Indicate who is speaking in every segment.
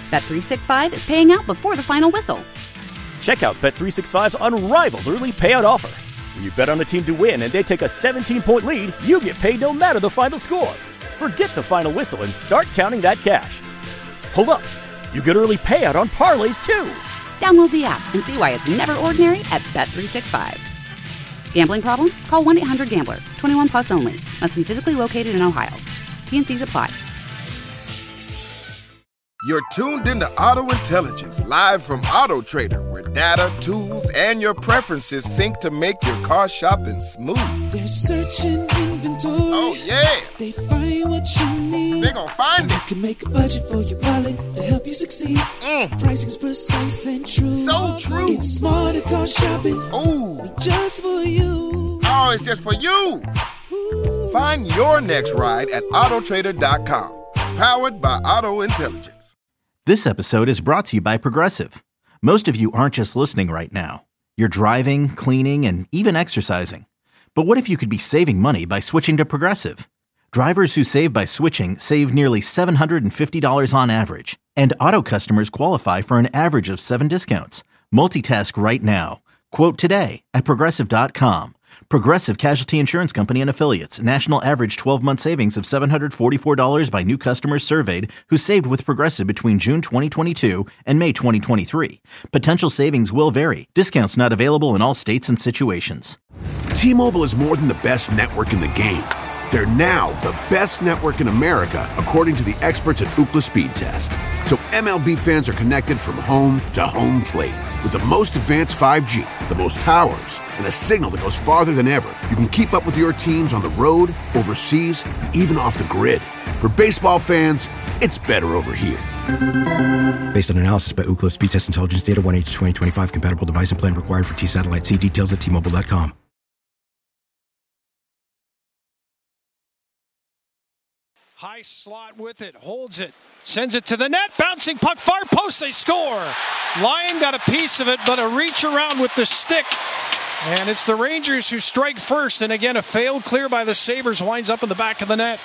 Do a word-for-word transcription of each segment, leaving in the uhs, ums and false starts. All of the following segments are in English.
Speaker 1: Bet three sixty-five is paying out before the final whistle.
Speaker 2: Check out Bet three sixty-five's unrivaled early payout offer. When you bet on a team to win and they take a seventeen-point lead, you get paid no matter the final score. Forget the final whistle and start counting that cash. Hold up. You get early payout on parlays, too.
Speaker 1: Download the app and see why it's never ordinary at Bet three sixty-five. Gambling problem? Call one eight hundred gambler. twenty-one plus only. Must be physically located in Ohio. T N Cs apply.
Speaker 3: You're tuned into Auto Intelligence, live from Auto Trader, where data, tools, and your preferences sync to make your car shopping smooth.
Speaker 4: They're searching inventory.
Speaker 3: Oh, yeah.
Speaker 4: They find what you need.
Speaker 3: They're gonna find
Speaker 4: and
Speaker 3: it.
Speaker 4: They can make a budget for your wallet to help you succeed.
Speaker 3: Mm.
Speaker 4: Pricing's precise and true.
Speaker 3: So true.
Speaker 4: It's smarter car shopping.
Speaker 3: Ooh.
Speaker 4: Just for you.
Speaker 3: Oh, it's just for you. Ooh. Find your next ride at auto trader dot com. Powered by Auto Intelligence.
Speaker 5: This episode is brought to you by Progressive. Most of you aren't just listening right now. You're driving, cleaning, and even exercising. But what if you could be saving money by switching to Progressive? Drivers who save by switching save nearly seven hundred fifty dollars on average. And auto customers qualify for an average of seven discounts. Multitask right now. Quote today at progressive dot com. Progressive Casualty Insurance Company and Affiliates. National average twelve-month savings of seven hundred forty-four dollars by new customers surveyed who saved with Progressive between June twenty twenty-two and May twenty twenty-three. Potential savings will vary. Discounts not available in all states and situations.
Speaker 6: T-Mobile is more than the best network in the game. They're now the best network in America, according to the experts at Ookla Speed Test. So M L B fans are connected from home to home plate. With the most advanced five G, the most towers, and a signal that goes farther than ever, you can keep up with your teams on the road, overseas, and even off the grid. For baseball fans, it's better over here.
Speaker 7: Based on analysis by Ookla Speed Test Intelligence Data, one H twenty twenty-five compatible device and plan required for T-Satellite. See details at T Mobile dot com.
Speaker 8: High slot with it, holds it, sends it to the net, bouncing puck, far post, they score. Lyon got a piece of it, but a reach around with the stick. And it's the Rangers who strike first, and again, a failed clear by the Sabres winds up in the back of the net.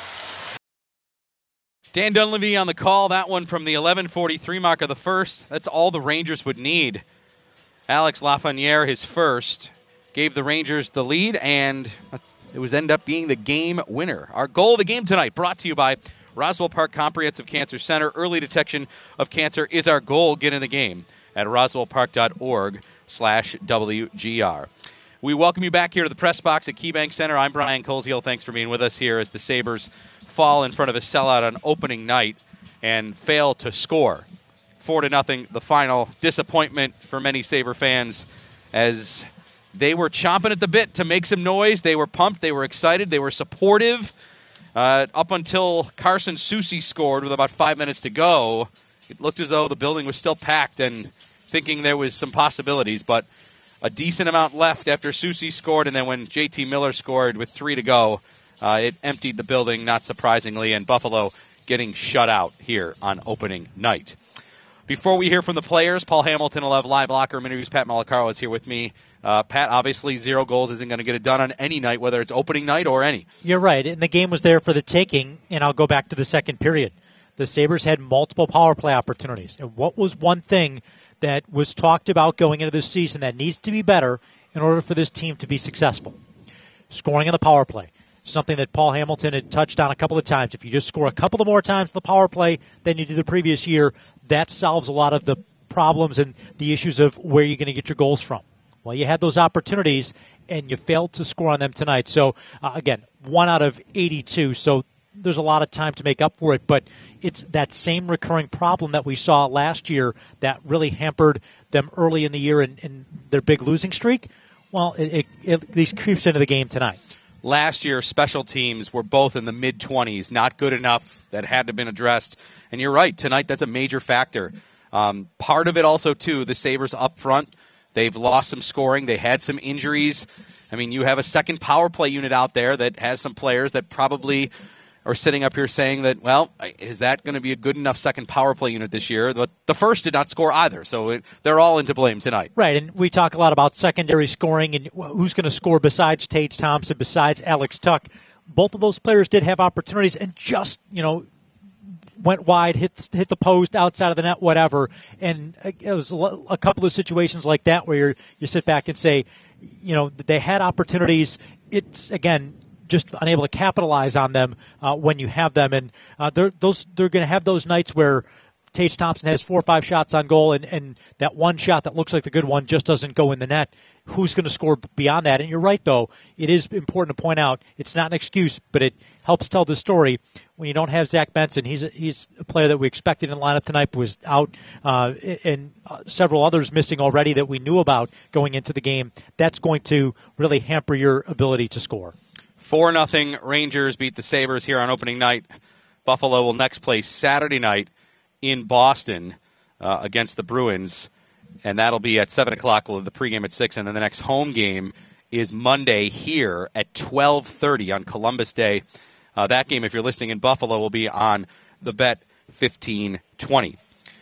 Speaker 9: Dan Dunleavy on the call, that one from the eleven forty-three mark of the first. That's all the Rangers would need. Alex Lafreniere, his first, gave the Rangers the lead, and that's it was end up being the game winner. Our goal of the game tonight, brought to you by Roswell Park Comprehensive Cancer Center. Early detection of cancer is our goal. Get in the game at roswellpark.org slash WGR. We welcome you back here to the press box at KeyBank Center. I'm Brian Koziel. Thanks for being with us here as the Sabres fall in front of a sellout on opening night and fail to score. Four to nothing, the final. Disappointment for many Sabre fans as they were chomping at the bit to make some noise. They were pumped. They were excited. They were supportive. Uh, up until Carson Soucy scored with about five minutes to go, it looked as though the building was still packed and thinking there was some possibilities. But a decent amount left after Soucy scored, and then when J T Miller scored with three to go, uh, it emptied the building, not surprisingly, and Buffalo getting shut out here on opening night. Before we hear from the players, Paul Hamilton will have live locker room interviews. Pat Malacaro is here with me. Uh, Pat, obviously, zero goals isn't going to get it done on any night, whether it's opening night or any.
Speaker 10: You're right, and the game was there for the taking, and I'll go back to the second period. The Sabres had multiple power play opportunities, and what was one thing that was talked about going into this season that needs to be better in order for this team to be successful? Scoring on the power play. Something that Paul Hamilton had touched on a couple of times. If you just score a couple of more times in the power play than you did the previous year, that solves a lot of the problems and the issues of where you're going to get your goals from. Well, you had those opportunities, and you failed to score on them tonight. So, uh, again, one out of eighty-two, so there's a lot of time to make up for it. But it's that same recurring problem that we saw last year that really hampered them early in the year in, in their big losing streak. Well, it, it, it at least creeps into the game tonight.
Speaker 9: Last year, special teams were both in the mid-twenties, not good enough. That had to have been addressed. And you're right, tonight that's a major factor. Um, part of it also, too, the Sabres up front, they've lost some scoring. They had some injuries. I mean, you have a second power play unit out there that has some players that probably are sitting up here saying that, well, is that going to be a good enough second power play unit this year? But the first did not score either, so it, they're all into blame tonight.
Speaker 10: Right, and we talk a lot about secondary scoring and who's going to score besides Tage Thompson, besides Alex Tuch. Both of those players did have opportunities and just, you know, went wide, hit hit the post, outside of the net, whatever. And it was a couple of situations like that where you're, you sit back and say, you know, they had opportunities. It's, again, just unable to capitalize on them uh, when you have them. And uh, they're, those, they're going to have those nights where Tage Thompson has four or five shots on goal, and, and that one shot that looks like the good one just doesn't go in the net. Who's going to score beyond that? And you're right, though. It is important to point out it's not an excuse, but it helps tell the story. When you don't have Zach Benson, he's a, he's a player that we expected in the lineup tonight, but was out, uh, and uh, several others missing already that we knew about going into the game. That's going to really hamper your ability to score.
Speaker 9: four nothing Rangers beat the Sabres here on opening night. Buffalo will next play Saturday night in Boston uh, against the Bruins, and that'll be at seven o'clock. We'll have the pregame at six, and then the next home game is Monday here at twelve thirty on Columbus Day. Uh, that game, if you're listening in Buffalo, will be on the Bet fifteen twenty.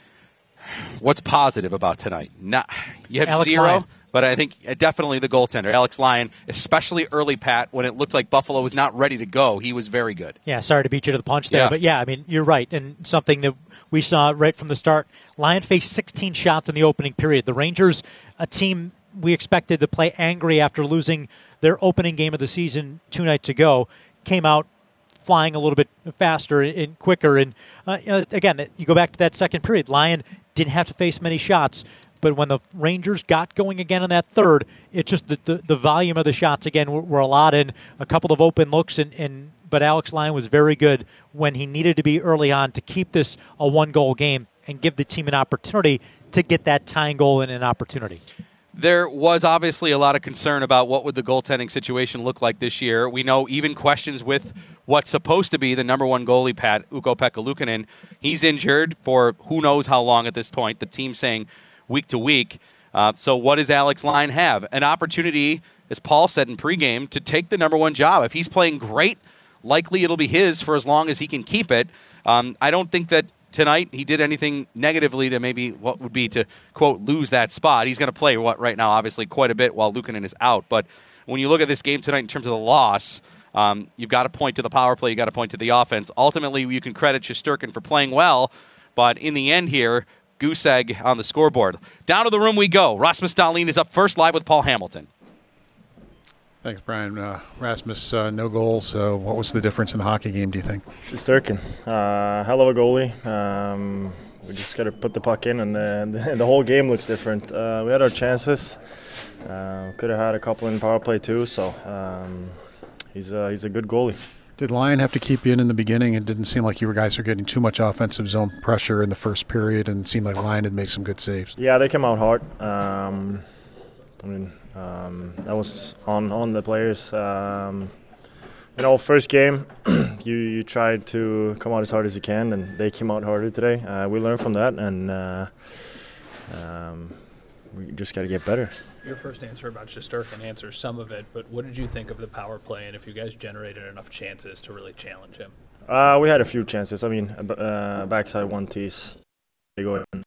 Speaker 9: What's positive about tonight? Not, you have
Speaker 10: Alex
Speaker 9: zero,
Speaker 10: Lyon.
Speaker 9: but I think definitely the goaltender, Alex Lyon, especially early, Pat, when it looked like Buffalo was not ready to go. He was very good.
Speaker 10: Yeah, sorry to beat you to the punch there,
Speaker 9: Yeah.
Speaker 10: but yeah, I mean, you're right, and something that we saw right from the start. Lyon faced sixteen shots in the opening period. The Rangers, a team we expected to play angry after losing their opening game of the season two nights ago, came out flying a little bit faster and quicker. And uh, you know, again, you go back to that second period. Lyon didn't have to face many shots, but when the Rangers got going again in that third, it just the, the, the volume of the shots again were, were a lot, and a couple of open looks. And, and but Alex Lyon was very good when he needed to be early on to keep this a one-goal game and give the team an opportunity to get that tying goal and an opportunity.
Speaker 9: There was obviously a lot of concern about what would the goaltending situation look like this year. We know even questions with what's supposed to be the number one goalie, Pat, Ukko-Pekka Luukkonen. He's injured for who knows how long at this point. The team's saying week to week. Uh, so what does Alex Lyon have? An opportunity, as Paul said in pregame, to take the number one job. If he's playing great, likely it'll be his for as long as he can keep it. Um, I don't think that tonight he did anything negatively to maybe what would be to, quote, lose that spot. He's going to play what right now, obviously, quite a bit while Luukkonen is out. But when you look at this game tonight in terms of the loss, um, you've got to point to the power play. You've got to point to the offense. Ultimately, you can credit Shesterkin for playing well. But in the end here, goose egg on the scoreboard. Down to the room we go. Rasmus Dahlin is up first live with Paul Hamilton.
Speaker 11: Thanks, Brian. Uh, Rasmus, uh, no goals. Uh, what was the difference in the hockey game, do you think?
Speaker 12: Shesterkin, uh, hell of a goalie. Um, we just got to put the puck in, and the, the whole game looks different. Uh, we had our chances. Uh, could have had a couple in power play too. So um, he's a, he's a good goalie.
Speaker 11: Did Lyon have to keep you in in the beginning? It didn't seem like you guys were getting too much offensive zone pressure in the first period, and it seemed like Lyon had made some good saves.
Speaker 12: Yeah, they came out hard. Um, I mean. Um, that was on, on the players. Um, you know, first game, you, you tried to come out as hard as you can, and they came out harder today. Uh, we learned from that, and uh, um, we just got to get better.
Speaker 13: Your first answer about Shesterkin answers some of it, but what did you think of the power play, and if you guys generated enough chances to really challenge him?
Speaker 12: Uh, we had a few chances. I mean, uh, backside one tees. They go in.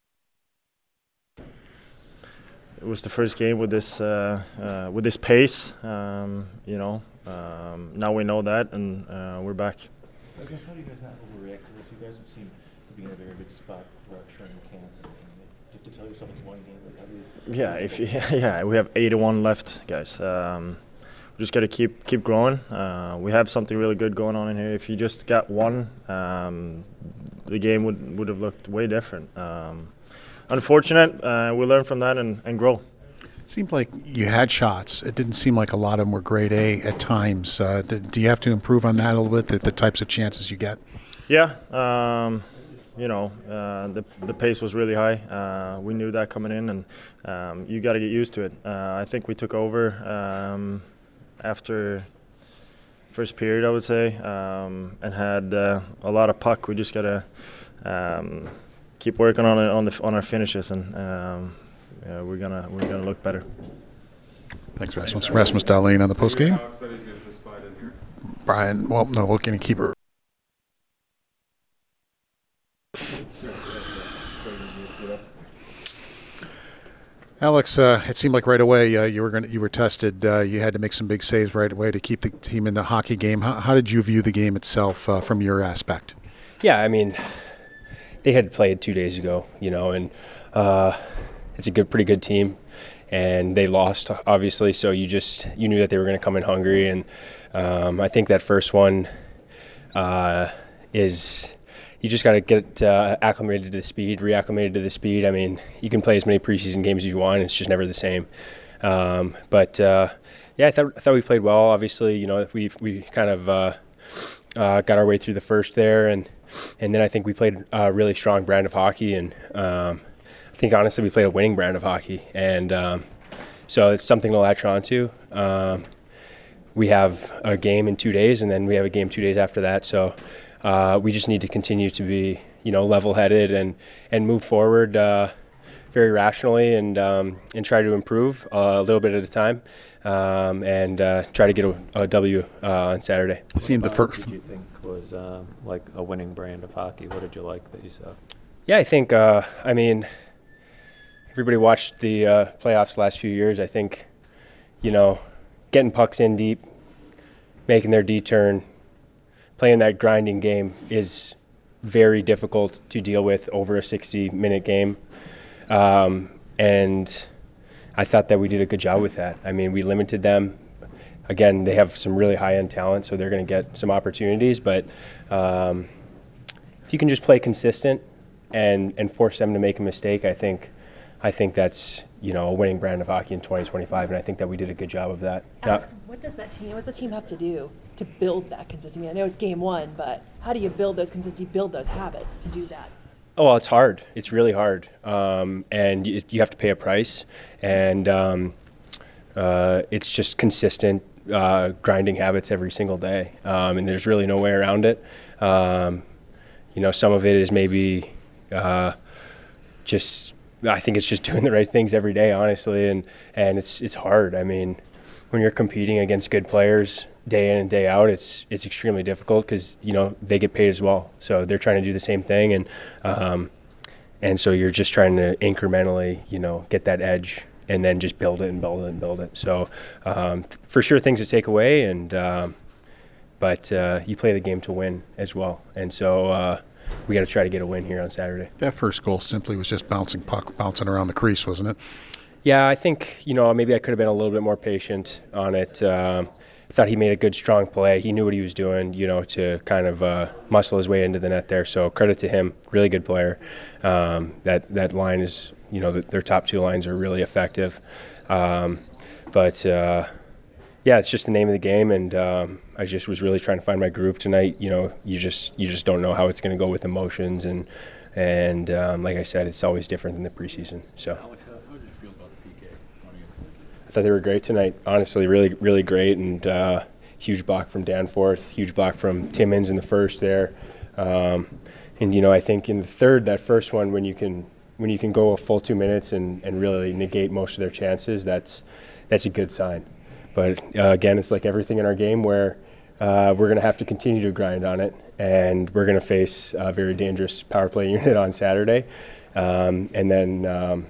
Speaker 12: It was the first game with this uh, uh, with this pace, um, you know. Um, now we know that, and uh, we're back.
Speaker 14: I guess how do you guys not overreact to this? You guys have seemed to be in a very good spot throughout training camp. Just to tell yourself it's one game, like how do you?
Speaker 12: Yeah, if yeah, we have eighty-one left, guys. Um, we just got to keep keep growing. Uh, we have something really good going on in here. If you just got one, um, the game would would have looked way different. Um, Unfortunate. Uh, we learn from that and, and grow.
Speaker 11: It seemed like you had shots. It didn't seem like a lot of them were grade A at times. Uh, do you have to improve on that a little bit, the, the types of chances you get?
Speaker 12: Yeah. Um, you know, uh, the, the pace was really high. Uh, we knew that coming in, and um, you got to get used to it. Uh, I think we took over um, after first period, I would say, um, and had uh, a lot of puck. We just got to um, – keep working on it on the on our finishes, and um, yeah, we're gonna we're gonna look better.
Speaker 11: Thanks, Rasmus. Rasmus Dahlin on the post game. Brian, well, no, we're gonna keep her. Alex, uh, it seemed like right away uh, you were going you were tested. Uh, you had to make some big saves right away to keep the team in the hockey game. How, how did you view the game itself uh, from your aspect?
Speaker 15: Yeah, I mean. they had played two days ago, you know, and uh, it's a good, pretty good team, and they lost obviously. So you just you knew that they were going to come in hungry, and um, I think that first one uh, is you just got to get uh, acclimated to the speed, reacclimated to the speed. I mean, you can play as many preseason games as you want; it's just never the same. Um, but uh, yeah, I thought I thought we played well. Obviously, you know, we we kind of uh, uh, got our way through the first there, and. And then I think we played a really strong brand of hockey, and um, I think honestly we played a winning brand of hockey, and um, so it's something to latch on to. Um, we have a game in two days, and then we have a game two days after that. So uh, we just need to continue to be, you know, level-headed and and move forward uh, very rationally, and um, and try to improve uh, a little bit at a time, um, and uh, try to get a, a W uh, on Saturday.
Speaker 11: It seemed the first.
Speaker 16: Did you think was um, like a winning brand of hockey? What did you like that you saw?
Speaker 15: Yeah, I think, uh, I mean, everybody watched the uh, playoffs the last few years. I think, you know, getting pucks in deep, making their D-turn, playing that grinding game is very difficult to deal with over a sixty-minute game. Um, and I thought that we did a good job with that. I mean, we limited them. Again, they have some really high-end talent, so they're going to get some opportunities. But um, if you can just play consistent and, and force them to make a mistake, I think I think that's, you know, a winning brand of hockey in twenty twenty-five, and I think that we did a good job of that.
Speaker 17: Alex, now, what does that team, what does the team have to do to build that consistency? I know it's game one, but how do you build those consistency, build those habits to do that?
Speaker 15: Oh, well, it's hard. It's really hard, um, and you, you have to pay a price, and um, uh, it's just consistent. Uh, grinding habits every single day, um, and there's really no way around it. Um, you know, some of it is maybe uh, just, I think it's just doing the right things every day, honestly, and, and it's it's hard. I mean, when you're competing against good players day in and day out, it's it's extremely difficult because, you know, they get paid as well, so they're trying to do the same thing, and um, and so you're just trying to incrementally, you know, get that edge, and then just build it and build it and build it. So um, for sure things to take away, and um, but uh, you play the game to win as well. And so uh, we got to try to get a win here on Saturday.
Speaker 11: That first goal simply was just bouncing puck, bouncing around the crease, wasn't it?
Speaker 15: Yeah, I think, you know, maybe I could have been a little bit more patient on it. Um, I thought he made a good, strong play. He knew what he was doing, you know, to kind of uh, muscle his way into the net there. So credit to him, really good player. Um, that, that line is, you know, their top two lines are really effective. Um, but, uh, yeah, it's just the name of the game, and um, I just was really trying to find my groove tonight. You know, you just you just don't know how it's going to go with emotions, and and um, like I said, it's always different than the preseason. So.
Speaker 14: Alex, how, how did you feel about the P K?
Speaker 15: I thought they were great tonight. Honestly, really, really great, and uh, huge block from Danforth, huge block from Timmins in the first there, um, and you know, I think in the third, that first one, when you can when you can go a full two minutes and, and really negate most of their chances, that's that's a good sign. But uh, again, it's like everything in our game where uh, we're going to have to continue to grind on it, and we're going to face a very dangerous power play unit on Saturday. Um, and then, um,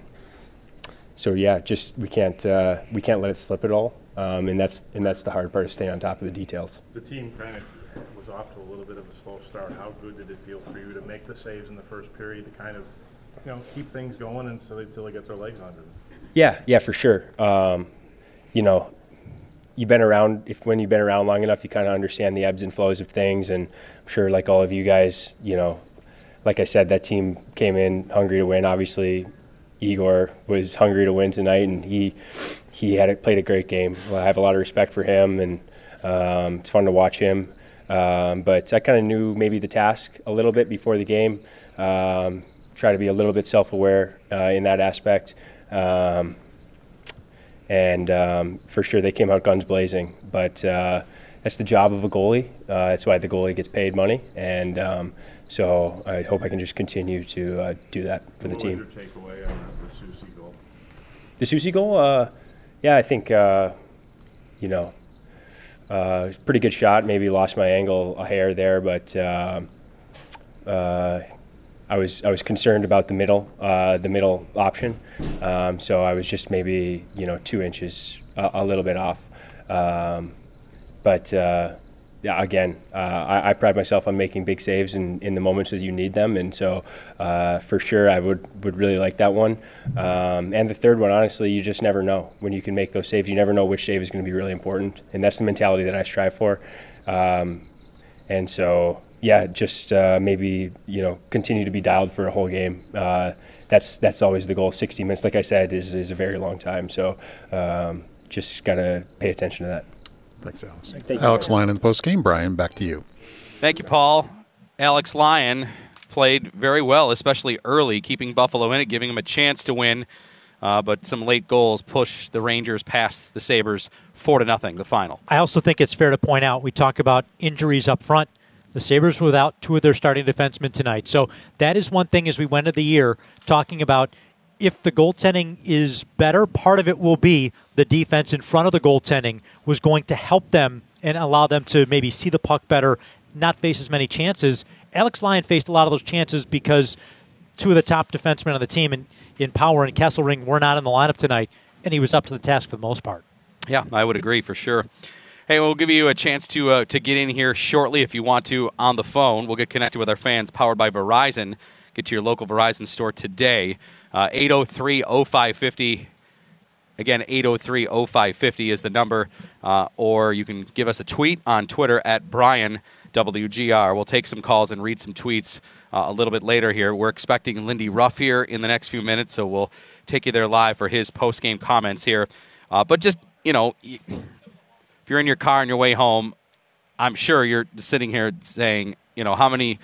Speaker 15: so yeah, just we can't uh, we can't let it slip at all, um, and that's and that's the hard part, is staying on top of the details.
Speaker 18: The team kind of was off to a little bit of a slow start. How good did it feel for you to make the saves in the first period to kind of, you know, keep things going until they, until they get their legs under them?
Speaker 15: Yeah, yeah, for sure. Um, you know. You've been around, if when you've been around long enough, you kind of understand the ebbs and flows of things, and I'm sure, like all of you guys, you know, like I said, that team came in hungry to win. Obviously, Igor was hungry to win tonight, and he he had played a great game. Well, I have a lot of respect for him, and um, it's fun to watch him. Um, but I kind of knew maybe the task a little bit before the game. Um, try to be a little bit self-aware uh, in that aspect. Um, And um, for sure, they came out guns blazing. But uh, that's the job of a goalie. Uh, that's why the goalie gets paid money. And um, so I hope I can just continue to uh, do that for the team.
Speaker 18: What was your takeaway on the Soucy goal?
Speaker 15: The Soucy goal? Uh, yeah, I think, uh, you know, uh, pretty good shot. Maybe lost my angle a hair there, but uh, uh, I was I was concerned about the middle, uh, the middle option. Um, so I was just maybe, you know, two inches, a, a little bit off. Um, but uh, yeah, again, uh, I, I pride myself on making big saves in, in the moments that you need them, and so uh, for sure I would, would really like that one. Um, and the third one, honestly, you just never know when you can make those saves. You never know which save is going to be really important, and that's the mentality that I strive for. Um, and so, yeah, just uh, maybe you know continue to be dialed for a whole game. Uh, that's that's always the goal. sixty minutes, like I said, is is a very long time. So um, just gotta pay attention to that.
Speaker 11: Thanks, Alex.
Speaker 15: Thank you.
Speaker 11: Alex Lyon in the post-game. Brian, back to you.
Speaker 9: Thank you, Paul. Alex Lyon played very well, especially early, keeping Buffalo in it, giving them a chance to win. Uh, but some late goals pushed the Rangers past the Sabres four to nothing, the final.
Speaker 10: I also think it's fair to point out, we talk about injuries up front. The Sabres were without two of their starting defensemen tonight. So that is one thing as we went into the year talking about if the goaltending is better, part of it will be the defense in front of the goaltending was going to help them and allow them to maybe see the puck better, not face as many chances. Alex Lyon faced a lot of those chances because two of the top defensemen on the team in, in Power and Kesselring were not in the lineup tonight, and he was up to the task for the most part.
Speaker 9: Yeah, I would agree for sure. Hey, we'll give you a chance to uh, to get in here shortly if you want to on the phone. We'll get connected with our fans powered by Verizon. Get to your local Verizon store today. Uh, eight oh three oh five five oh. Again, eight oh three oh five five oh is the number. Uh, or you can give us a tweet on Twitter at Brian W G R. We'll take some calls and read some tweets uh, a little bit later here. We're expecting Lindy Ruff here in the next few minutes, so we'll take you there live for his post-game comments here. Uh, but just, you know, if you're in your car on your way home, I'm sure you're sitting here saying, you know, how many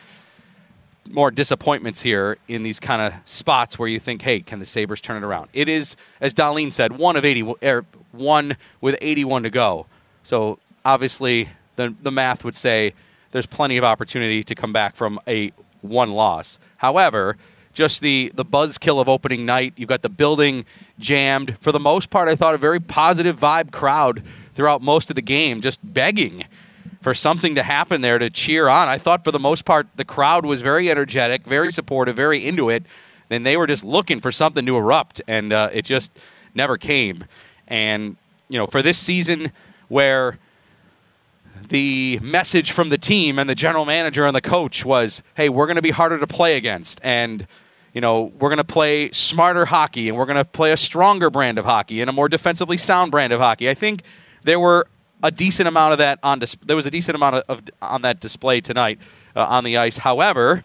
Speaker 9: more disappointments here in these kind of spots where you think, hey, can the Sabres turn it around? It is, as Darlene said, one of eighty, er, one with eighty-one to go. So obviously the the math would say there's plenty of opportunity to come back from a one loss. However, just the, the buzzkill of opening night, you've got the building jammed. For the most part, I thought a very positive vibe crowd throughout most of the game, just begging for something to happen there to cheer on. I thought for the most part the crowd was very energetic, very supportive, very into it. Then they were just looking for something to erupt, and uh, it just never came. And, you know, for this season where the message from the team and the general manager and the coach was, hey, we're going to be harder to play against, and, you know, we're going to play smarter hockey, and we're going to play a stronger brand of hockey and a more defensively sound brand of hockey. I think there were a decent amount of that on dis- there was a decent amount of, of on that display tonight uh, on the ice. However,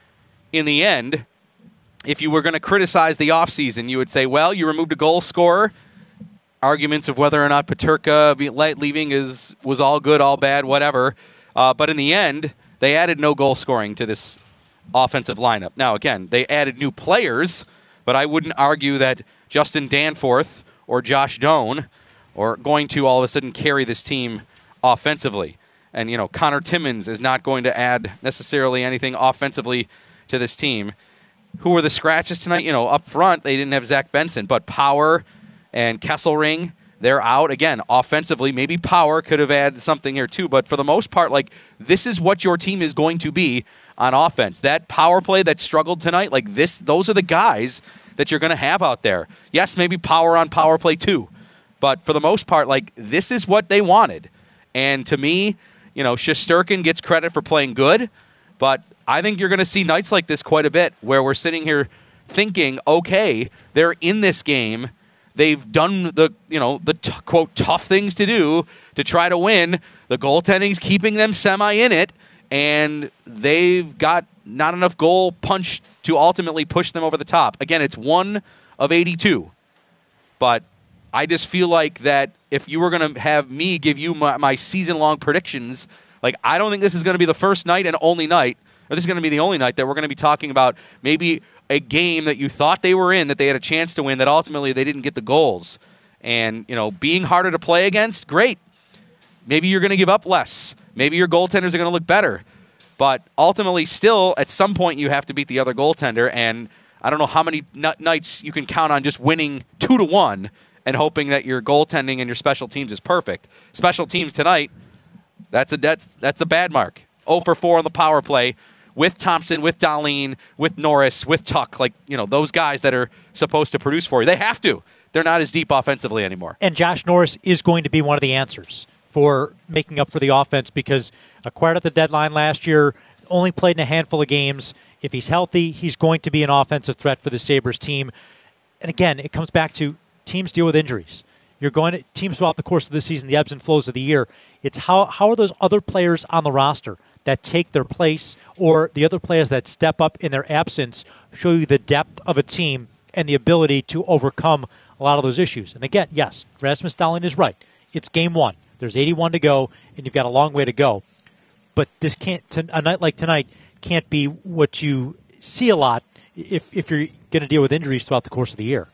Speaker 9: in the end, if you were going to criticize the offseason, you would say, well, you removed a goal scorer. Arguments of whether or not Peterka be- leaving is was all good, all bad, whatever. Uh, but in the end, they added no goal scoring to this offensive lineup. Now, again, they added new players, but I wouldn't argue that Justin Danforth or Josh Doan or going to all of a sudden carry this team offensively. And, you know, Connor Timmins is not going to add necessarily anything offensively to this team. Who were the scratches tonight? You know, up front, they didn't have Zach Benson, but Power and Kesselring, they're out. Again, offensively, maybe Power could have added something here too, but for the most part, like, this is what your team is going to be on offense. That power play that struggled tonight, like this, those are the guys that you're going to have out there. Yes, maybe Power on power play too. But for the most part, like, this is what they wanted. And to me, you know, Shesterkin gets credit for playing good, but I think you're going to see nights like this quite a bit where we're sitting here thinking, okay, they're in this game. They've done the, you know, the t- quote tough things to do to try to win. The goaltending's keeping them semi in it, and they've got not enough goal punch to ultimately push them over the top. Again, it's one of eighty-two, but I just feel like that if you were going to have me give you my, my season-long predictions, like, I don't think this is going to be the first night and only night, or this is going to be the only night that we're going to be talking about maybe a game that you thought they were in, that they had a chance to win, that ultimately they didn't get the goals. And, you know, being harder to play against, great. Maybe you're going to give up less. Maybe your goaltenders are going to look better. But ultimately, still, at some point, you have to beat the other goaltender, and I don't know how many n- nights you can count on just winning two to one and hoping that your goaltending and your special teams is perfect. Special teams tonight, that's a that's that's a bad mark. oh for four on the power play with Thompson, with Darlene, with Norris, with Tuck. Like, you know, those guys that are supposed to produce for you. They have to. They're not as deep offensively anymore.
Speaker 10: And Josh Norris is going to be one of the answers for making up for the offense because acquired at the deadline last year, only played in a handful of games. If he's healthy, he's going to be an offensive threat for the Sabres team. And again, it comes back to teams deal with injuries. You're going to teams throughout the course of the season, the ebbs and flows of the year. It's how how are those other players on the roster that take their place, or the other players that step up in their absence, show you the depth of a team and the ability to overcome a lot of those issues. And again, yes, Rasmus Dahlin is right. It's game one. There's eighty-one to go, and you've got a long way to go. But this can't a night like tonight can't be what you see a lot if if you're going to deal with injuries throughout the course of the year.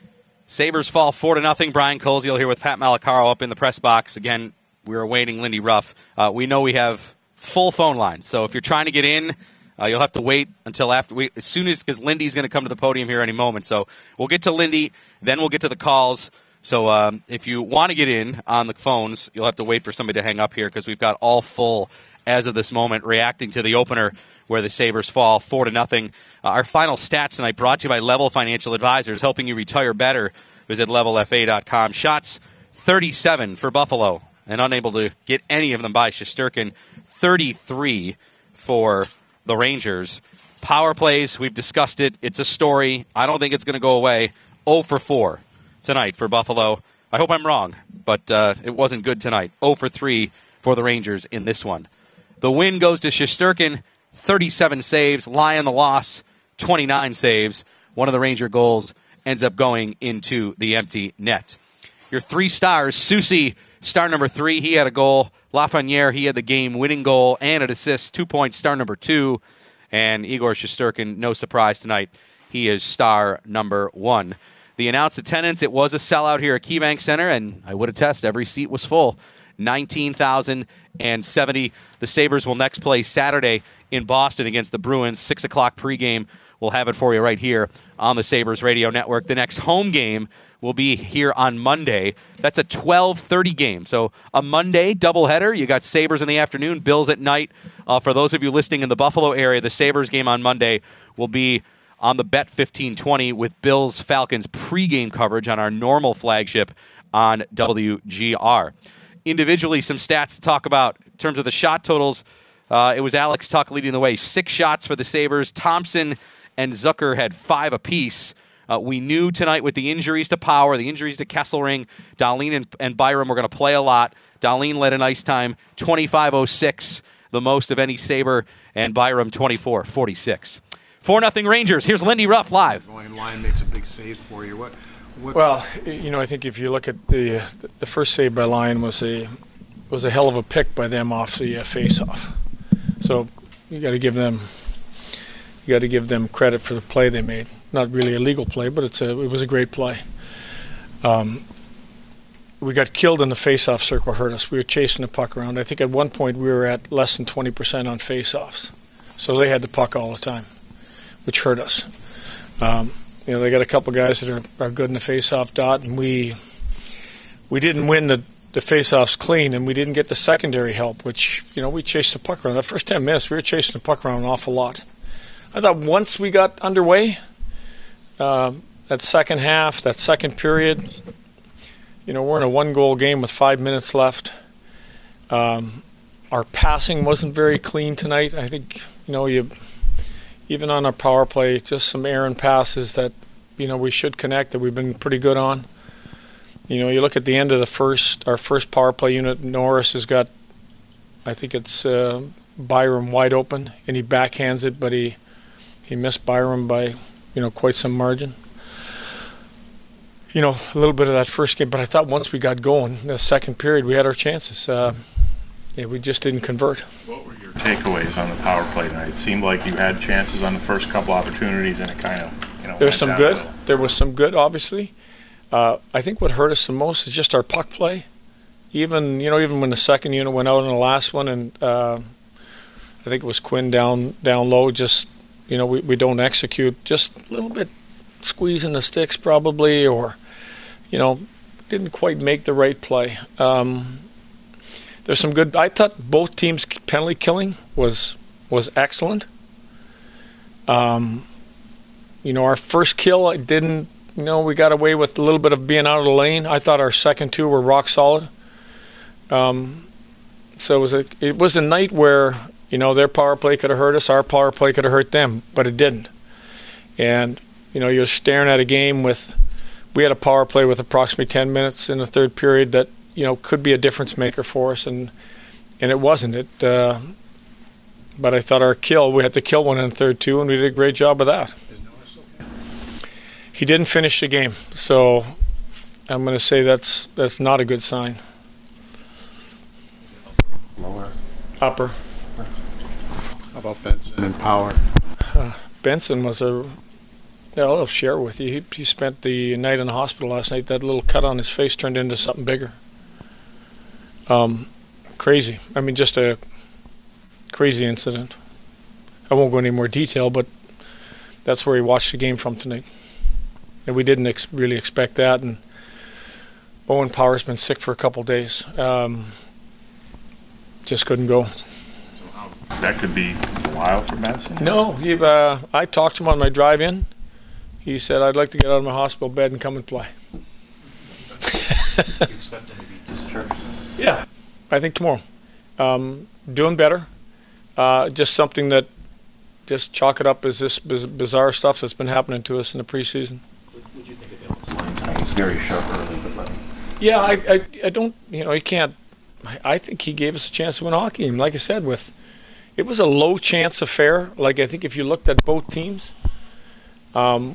Speaker 9: Sabres fall four to nothing. Brian Koziel here with Pat Malacaro up in the press box. Again, we're awaiting Lindy Ruff. Uh, we know we have full phone lines, so if you're trying to get in, uh, you'll have to wait until after we, as soon as because Lindy's going to come to the podium here any moment. So we'll get to Lindy, then we'll get to the calls. So um, if you want to get in on the phones, you'll have to wait for somebody to hang up here because we've got all full as of this moment, reacting to the opener where the Sabres fall four to nothing. Uh, our final stats tonight brought to you by Level Financial Advisors, helping you retire better. Visit level f a dot com. Shots thirty-seven for Buffalo, and unable to get any of them by Shesterkin. thirty-three for the Rangers. Power plays, we've discussed it. It's a story. I don't think it's going to go away. oh for four tonight for Buffalo. I hope I'm wrong, but uh, it wasn't good tonight. oh for three for the Rangers in this one. The win goes to Shesterkin, thirty-seven saves. Lyon the loss, twenty-nine saves. One of the Ranger goals ends up going into the empty net. Your three stars, Soucy, star number three, he had a goal. Lafreniere, he had the game-winning goal and an assist, two points, star number two. And Igor Shesterkin, no surprise tonight, he is star number one. The announced attendance, it was a sellout here at KeyBank Center, and I would attest every seat was full. nineteen thousand seventy. The Sabres will next play Saturday in Boston against the Bruins. six o'clock pregame. We'll have it for you right here on the Sabres Radio Network. The next home game will be here on Monday. That's a twelve thirty game. So a Monday doubleheader. You got Sabres in the afternoon, Bills at night. Uh, for those of you listening in the Buffalo area, the Sabres game on Monday will be on the Bet fifteen twenty with Bills-Falcons pregame coverage on our normal flagship on W G R. Individually, some stats to talk about in terms of the shot totals. Uh, it was Alex Tuch leading the way. Six shots for the Sabres. Thompson and Zucker had five apiece. Uh, we knew tonight with the injuries to Power, the injuries to Kesselring, Dahlin and, and Byram were going to play a lot. Dahlin led an ice time, twenty-five oh six, the most of any Sabre, and Byram twenty-four forty-six. four nothing Rangers. Here's Lindy Ruff live.
Speaker 11: Going line makes a big save for you. What? what
Speaker 19: well, you know, I think if you look at the the first save by Lyon was a was a hell of a pick by them off the uh, face-off. So you got to give them you got to give them credit for the play they made. Not really a legal play, but it's a it was a great play. Um, we got killed in the face-off circle. Hurt us. We were chasing the puck around. I think at one point we were at less than twenty percent on face-offs, so they had the puck all the time, which hurt us. Um, you know, they got a couple guys that are, are good in the face-off dot, and we we didn't win the, the face-offs clean, and we didn't get the secondary help, which, you know, we chased the puck around. The first ten minutes, we were chasing the puck around an awful lot. I thought once we got underway, uh, that second half, that second period, you know, we're in a one-goal game with five minutes left. Um, our passing wasn't very clean tonight. I think, you know, you... even on our power play, just some errant passes that, you know, we should connect that we've been pretty good on. You know, you look at the end of the first, our first power play unit, Norris has got, I think it's uh, Byram wide open, and he backhands it, but he he missed Byram by, you know, quite some margin. You know, a little bit of that first game, but I thought once we got going, the second period, we had our chances. Uh, yeah, we just didn't convert.
Speaker 18: What were your takeaways on the power play tonight? It seemed like you had chances on the first couple opportunities, and it kind of, you know,
Speaker 19: there's some good. There was some good, obviously. Uh, I think what hurt us the most is just our puck play. Even, you know, even when the second unit went out in the last one, and uh, I think it was Quinn down down low, just, you know, we, we don't execute. Just a little bit squeezing the sticks probably, or, you know, didn't quite make the right play. Um, There's some good. I thought both teams' penalty killing was was excellent. Um, you know, our first kill, I didn't. You know, we got away with a little bit of being out of the lane. I thought our second two were rock solid. Um, so it was a it was a night where, you know, their power play could have hurt us, our power play could have hurt them, but it didn't. And, you know, you're staring at a game with, we had a power play with approximately ten minutes in the third period that, you know, could be a difference maker for us, and and it wasn't. It, uh, but I thought our kill, we had to kill one in the third too, and we did a great job of that. He didn't finish the game, so I'm going to say that's that's not a good sign.
Speaker 18: Lower.
Speaker 19: Upper.
Speaker 11: How about Benson and Power?
Speaker 19: Uh, Benson was a. Yeah, I'll share it with you. He, he spent the night in the hospital last night. That little cut on his face turned into something bigger. Um, crazy. I mean, just a crazy incident. I won't go into any more detail, but that's where he watched the game from tonight. And we didn't ex- really expect that. And Owen Power's been sick for a couple days. Um, just couldn't go.
Speaker 18: That could be a while for Benson?
Speaker 19: No, he, uh, I talked to him on my drive-in. He said, I'd like to get out of my hospital bed and come and play.
Speaker 14: You expect him to be discharged?
Speaker 19: Yeah, I think tomorrow. Um, doing better. Uh, just something that, just chalk it up as this biz- bizarre stuff that's been happening to us in the preseason.
Speaker 14: What would you think of Ellis playing tonight? He's very sharp early, but let him.
Speaker 19: Yeah, I, I, I don't, you know, he can't. I, I think he gave us a chance to win a hockey game. Like I said, with it was a low chance affair. Like I think if you looked at both teams, um,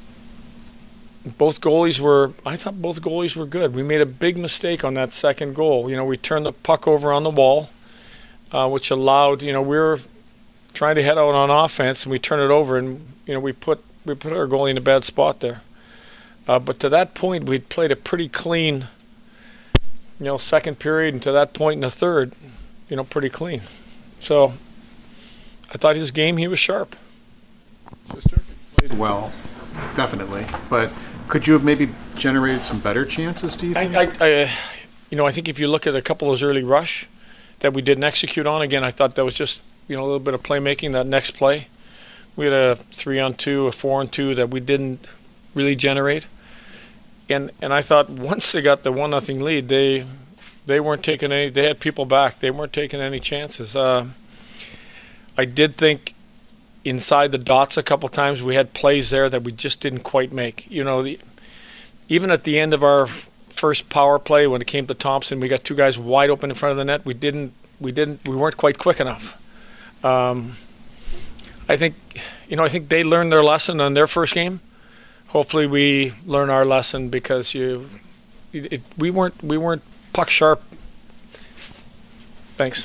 Speaker 19: both goalies were. I thought both goalies were good. We made a big mistake on that second goal. You know, we turned the puck over on the wall, uh, which allowed. You know, we were trying to head out on offense, and we turned it over, and you know, we put we put our goalie in a bad spot there. Uh, but to that point, we'd played a pretty clean, you know, second period, and to that point in the third, you know, pretty clean. So I thought his game, he was sharp.
Speaker 11: Sister played well, definitely. But could you have maybe generated some better chances, do you think?
Speaker 19: I, I, I, you know, I think if you look at a couple of those early rush that we didn't execute on, again, I thought that was just, you know, a little bit of playmaking, that next play. We had a three-on-two, a four-on-two that we didn't really generate. And and I thought once they got the one nothing lead, they they weren't taking any. They had people back. They weren't taking any chances. Uh, I did think inside the dots a couple times we had plays there that we just didn't quite make. You know, the, even at the end of our f- first power play when it came to Thompson, we got two guys wide open in front of the net. We didn't. We didn't. We weren't quite quick enough. Um, I think, you know, I think they learned their lesson on their first game. Hopefully we learn our lesson because you, it, it, we weren't we weren't puck sharp. Thanks.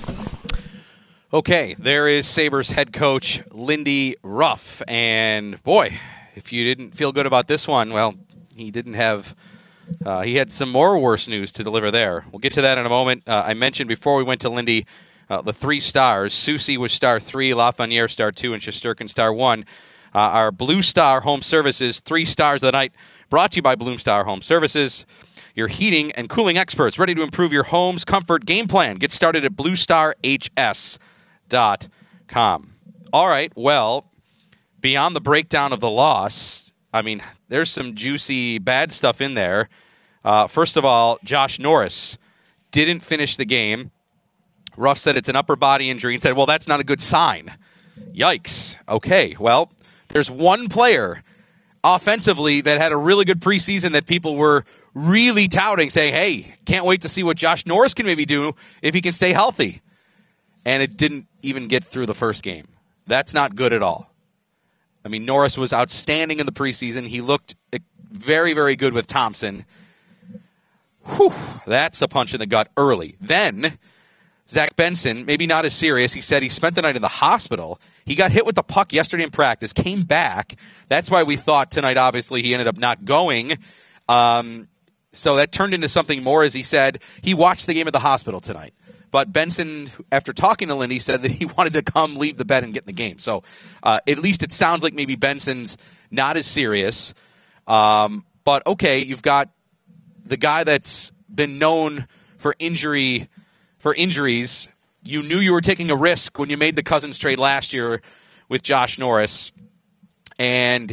Speaker 9: Okay, there is Sabres head coach Lindy Ruff, and boy, if you didn't feel good about this one, well, he didn't have. Uh, he had some more worse news to deliver there. We'll get to that in a moment. Uh, I mentioned before we went to Lindy uh, the three stars. Soucy was star three, Lafreniere star two, and Shesterkin star one. Uh, our Blue Star Home Services, three stars of the night, brought to you by Blue Star Home Services, your heating and cooling experts, ready to improve your home's comfort game plan. Get started at blue star h s dot com. All right, well, beyond the breakdown of the loss, I mean, there's some juicy bad stuff in there. Uh, first of all, Josh Norris didn't finish the game. Ruff said it's an upper body injury and said, well, that's not a good sign. Yikes. Okay, well, there's one player offensively that had a really good preseason that people were really touting, saying, hey, can't wait to see what Josh Norris can maybe do if he can stay healthy. And it didn't even get through the first game. That's not good at all. I mean, Norris was outstanding in the preseason. He looked very, very good with Thompson. Whew, that's a punch in the gut early. Then Zach Benson, maybe not as serious. He said he spent the night in the hospital. He got hit with the puck yesterday in practice, came back. That's why we thought tonight, obviously, he ended up not going. Um, so that turned into something more, as he said. He watched the game at the hospital tonight. But Benson, after talking to Lindy, said that he wanted to come leave the bed and get in the game. So uh, at least it sounds like maybe Benson's not as serious. Um, but, okay, you've got the guy that's been known for injury for injuries. You knew you were taking a risk when you made the Cousins trade last year with Josh Norris. And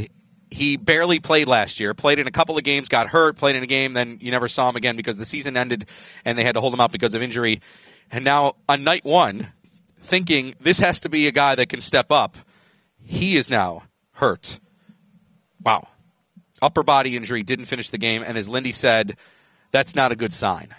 Speaker 9: he barely played last year, played in a couple of games, got hurt, played in a game, then you never saw him again because the season ended and they had to hold him out because of injury. And now on night one, thinking this has to be a guy that can step up, he is now hurt. Wow. Upper body injury, didn't finish the game, and as Lindy said, that's not a good sign.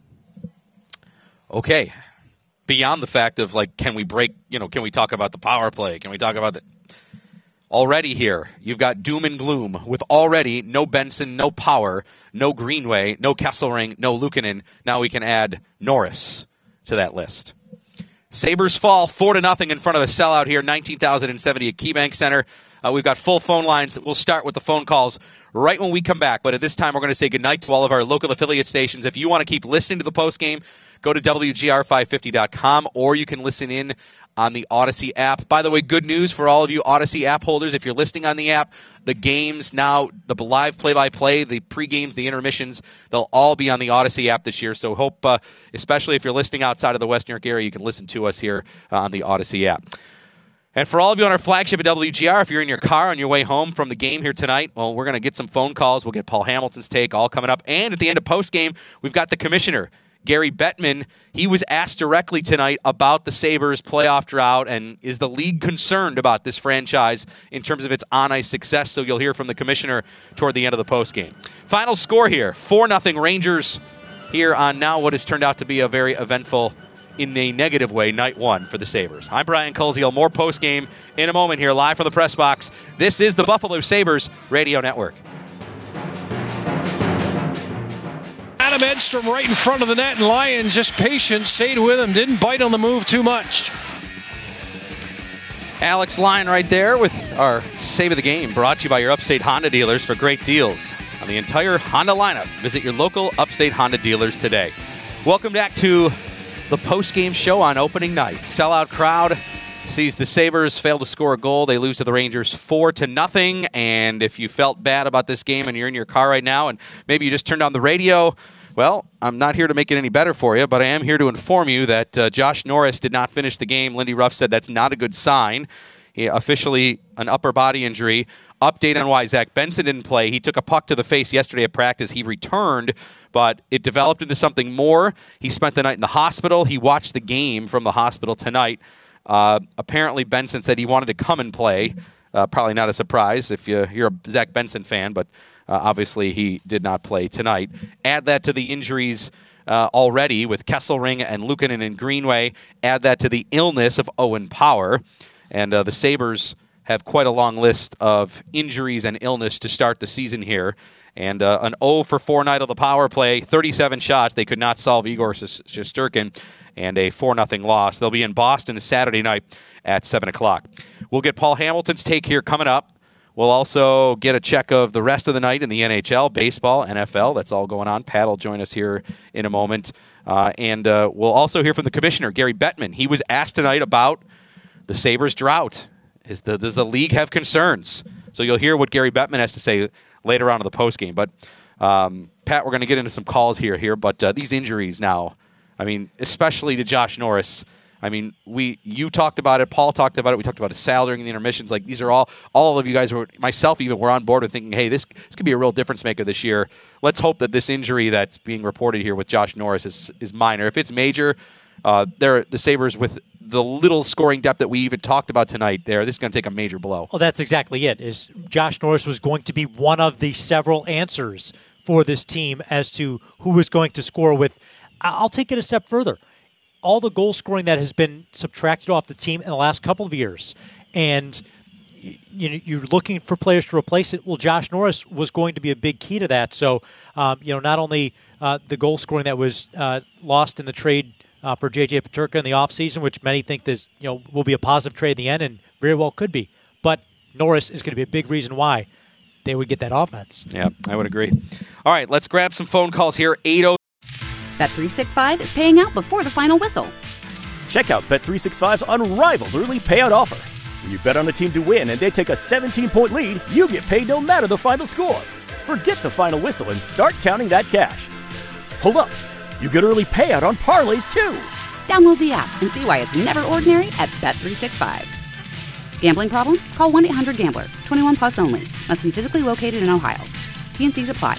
Speaker 9: Okay. Beyond the fact of, like, can we break, you know, can we talk about the power play? Can we talk about the... Already here, you've got doom and gloom with already no Benson, no Power, no Greenway, no Kesselring, no Luukkonen. Now we can add Norris to that list. Sabres fall four to nothing in front of a sellout here, nineteen thousand seventy at KeyBank Center. Uh, we've got full phone lines. We'll start with the phone calls right when we come back. But at this time, we're going to say goodnight to all of our local affiliate stations. If you want to keep listening to the postgame, go to W G R five fifty dot com, or you can listen in on the Odyssey app. By the way, good news for all of you Odyssey app holders. If you're listening on the app, the games now, the live play-by-play, the pre-games, the intermissions, they'll all be on the Odyssey app this year. So hope, uh, especially if you're listening outside of the West New York area, you can listen to us here uh, on the Odyssey app. And for all of you on our flagship at W G R, if you're in your car on your way home from the game here tonight, well, we're going to get some phone calls. We'll get Paul Hamilton's take all coming up. And at the end of postgame, we've got the commissioner, Gary Bettman. He was asked directly tonight about the Sabres playoff drought and is the league concerned about this franchise in terms of its on-ice success. So you'll hear from the commissioner toward the end of the postgame. Final score here, four nothing Rangers here on now what has turned out to be a very eventful, in a negative way, night one for the Sabres. I'm Brian Koziel. More postgame in a moment here, live from the press box. This is the Buffalo Sabres Radio Network.
Speaker 8: Adam Edstrom right in front of the net, and Lyon just patient, stayed with him, didn't bite on the move too much.
Speaker 9: Alex Lyon right there with our Save of the Game, brought to you by your Upstate Honda dealers for great deals on the entire Honda lineup. Visit your local Upstate Honda dealers today. Welcome back to the post-game show on opening night. Sellout crowd sees the Sabres fail to score a goal. They lose to the Rangers four to nothing. And if you felt bad about this game and you're in your car right now and maybe you just turned on the radio, well, I'm not here to make it any better for you, but I am here to inform you that uh, Josh Norris did not finish the game. Lindy Ruff said that's not a good sign. He officially an upper body injury. Update on why Zach Benson didn't play. He took a puck to the face yesterday at practice. He returned, but it developed into something more. He spent the night in the hospital. He watched the game from the hospital tonight. Uh, apparently, Benson said he wanted to come and play. Uh, probably not a surprise if you, you're a Zach Benson fan, but uh, obviously he did not play tonight. Add that to the injuries uh, already with Kesselring and Luukkonen and Greenway. Add that to the illness of Owen Power. And uh, the Sabres have quite a long list of injuries and illness to start the season here. And uh, an oh for four night on the power play, thirty-seven shots. They could not solve Igor Shesterkin, and a four nothing loss. They'll be in Boston Saturday night at seven o'clock. We'll get Paul Hamilton's take here coming up. We'll also get a check of the rest of the night in the N H L, baseball, N F L. That's all going on. Pat will join us here in a moment. Uh, and uh, we'll also hear from the commissioner, Gary Bettman. He was asked tonight about the Sabres drought. Is the, does the league have concerns? So you'll hear what Gary Bettman has to say later on in the postgame. But, um, Pat, we're going to get into some calls here. here. But uh, these injuries now, I mean, especially to Josh Norris, I mean, we you talked about it, Paul talked about it, we talked about his Sal during the intermissions. Like, these are all, all of you guys, were, myself even, were on board with thinking, hey, this, this could be a real difference maker this year. Let's hope that this injury that's being reported here with Josh Norris is, is minor. If it's major, uh, they're the Sabres with the little scoring depth that we even talked about tonight there, this is going to take a major blow.
Speaker 10: Well, that's exactly it. Is Josh Norris was going to be one of the several answers for this team as to who was going to score with. I'll take it a step further. All the goal scoring that has been subtracted off the team in the last couple of years, and you know, you're looking for players to replace it. Well, Josh Norris was going to be a big key to that. So, um, you know, not only uh, the goal scoring that was uh, lost in the trade Uh, for J J Peterka in the offseason, which many think this, you know, will be a positive trade at the end, and very well could be. But Norris is going to be a big reason why they would get that offense.
Speaker 9: Yeah, I would agree. All right, let's grab some phone calls here. eight oh
Speaker 1: Bet three sixty-five is paying out before the final whistle.
Speaker 2: Check out Bet three sixty-five's unrivaled early payout offer. When you bet on a team to win and they take a seventeen-point lead, you get paid no matter the final score. Forget the final whistle and start counting that cash. Hold up. You get early payout on parlays, too.
Speaker 1: Download the app and see why it's never ordinary at Bet three sixty-five. Gambling problem? Call one eight hundred gambler. twenty-one plus only. Must be physically located in Ohio. T N Cs apply.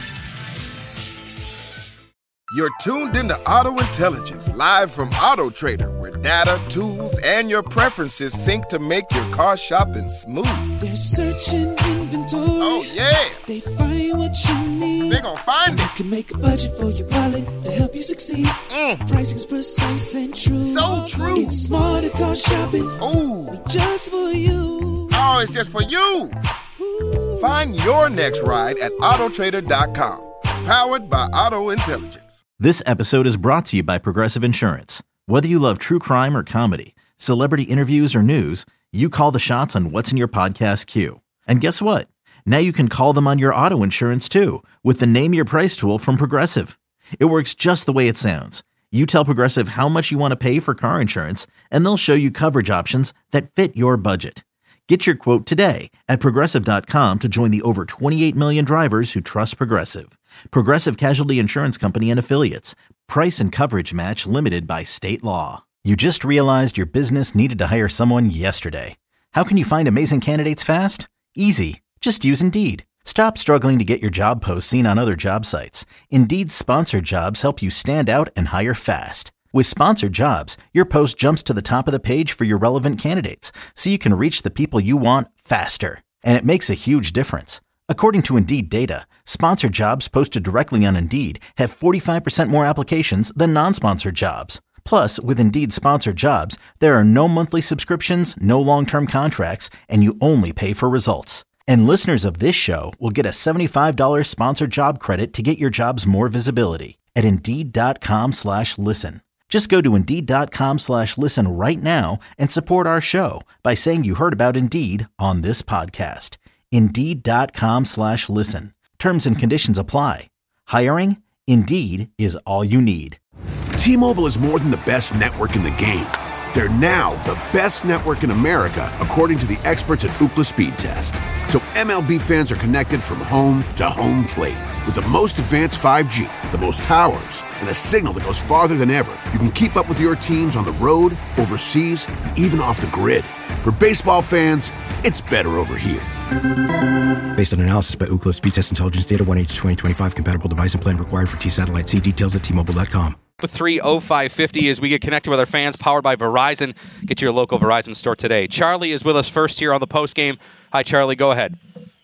Speaker 3: You're tuned into Auto Intelligence, live from Auto Trader, where data, tools, and your preferences sync to make your car shopping smooth.
Speaker 4: They're searching inventory.
Speaker 3: Oh, yeah.
Speaker 4: They find what you need.
Speaker 3: They gon' find it.
Speaker 4: You can make a budget for your wallet to help you succeed.
Speaker 3: Mm.
Speaker 4: Pricing's precise and true.
Speaker 3: So true.
Speaker 4: It's smarter car shopping.
Speaker 3: Ooh.
Speaker 4: Just for you.
Speaker 3: Oh, it's just for you. Ooh. Find your next ride at auto trader dot com. Powered by Auto Intelligence.
Speaker 5: This episode is brought to you by Progressive Insurance. Whether you love true crime or comedy, celebrity interviews or news, you call the shots on what's in your podcast queue. And guess what? Now you can call them on your auto insurance too with the Name Your Price tool from Progressive. It works just the way it sounds. You tell Progressive how much you want to pay for car insurance, and they'll show you coverage options that fit your budget. Get your quote today at Progressive dot com to join the over twenty-eight million drivers who trust Progressive. Progressive Casualty Insurance Company and Affiliates. Price and coverage match limited by state law. You just realized your business needed to hire someone yesterday. How can you find amazing candidates fast? Easy. Just use Indeed. Stop struggling to get your job posts seen on other job sites. Indeed's sponsored jobs help you stand out and hire fast. With sponsored jobs, your post jumps to the top of the page for your relevant candidates, so you can reach the people you want faster. And it makes a huge difference. According to Indeed data, sponsored jobs posted directly on Indeed have forty-five percent more applications than non-sponsored jobs. Plus, with Indeed sponsored jobs, there are no monthly subscriptions, no long-term contracts, and you only pay for results. And listeners of this show will get a seventy-five dollars sponsored job credit to get your jobs more visibility at Indeed dot com slash listen. Just go to Indeed dot com slash listen right now and support our show by saying you heard about Indeed on this podcast. Indeed dot com slash listen. Terms and conditions apply. Hiring? Indeed is all you need.
Speaker 6: T-Mobile is more than the best network in the game. They're now the best network in America, according to the experts at Ookla Speed Test. So M L B fans are connected from home to home plate. With the most advanced five G, the most towers, and a signal that goes farther than ever, you can keep up with your teams on the road, overseas, and even off the grid. For baseball fans, it's better over here.
Speaker 7: Based on analysis by Ookla Speed Test Intelligence Data, one H twenty twenty-five compatible device and plan required for T-Satellite. See details at T Mobile dot com.
Speaker 9: three oh five fifty as we get connected with our fans, powered by Verizon. Get to your local Verizon store today. Charlie is with us first here on the postgame. Hi, Charlie. Go ahead.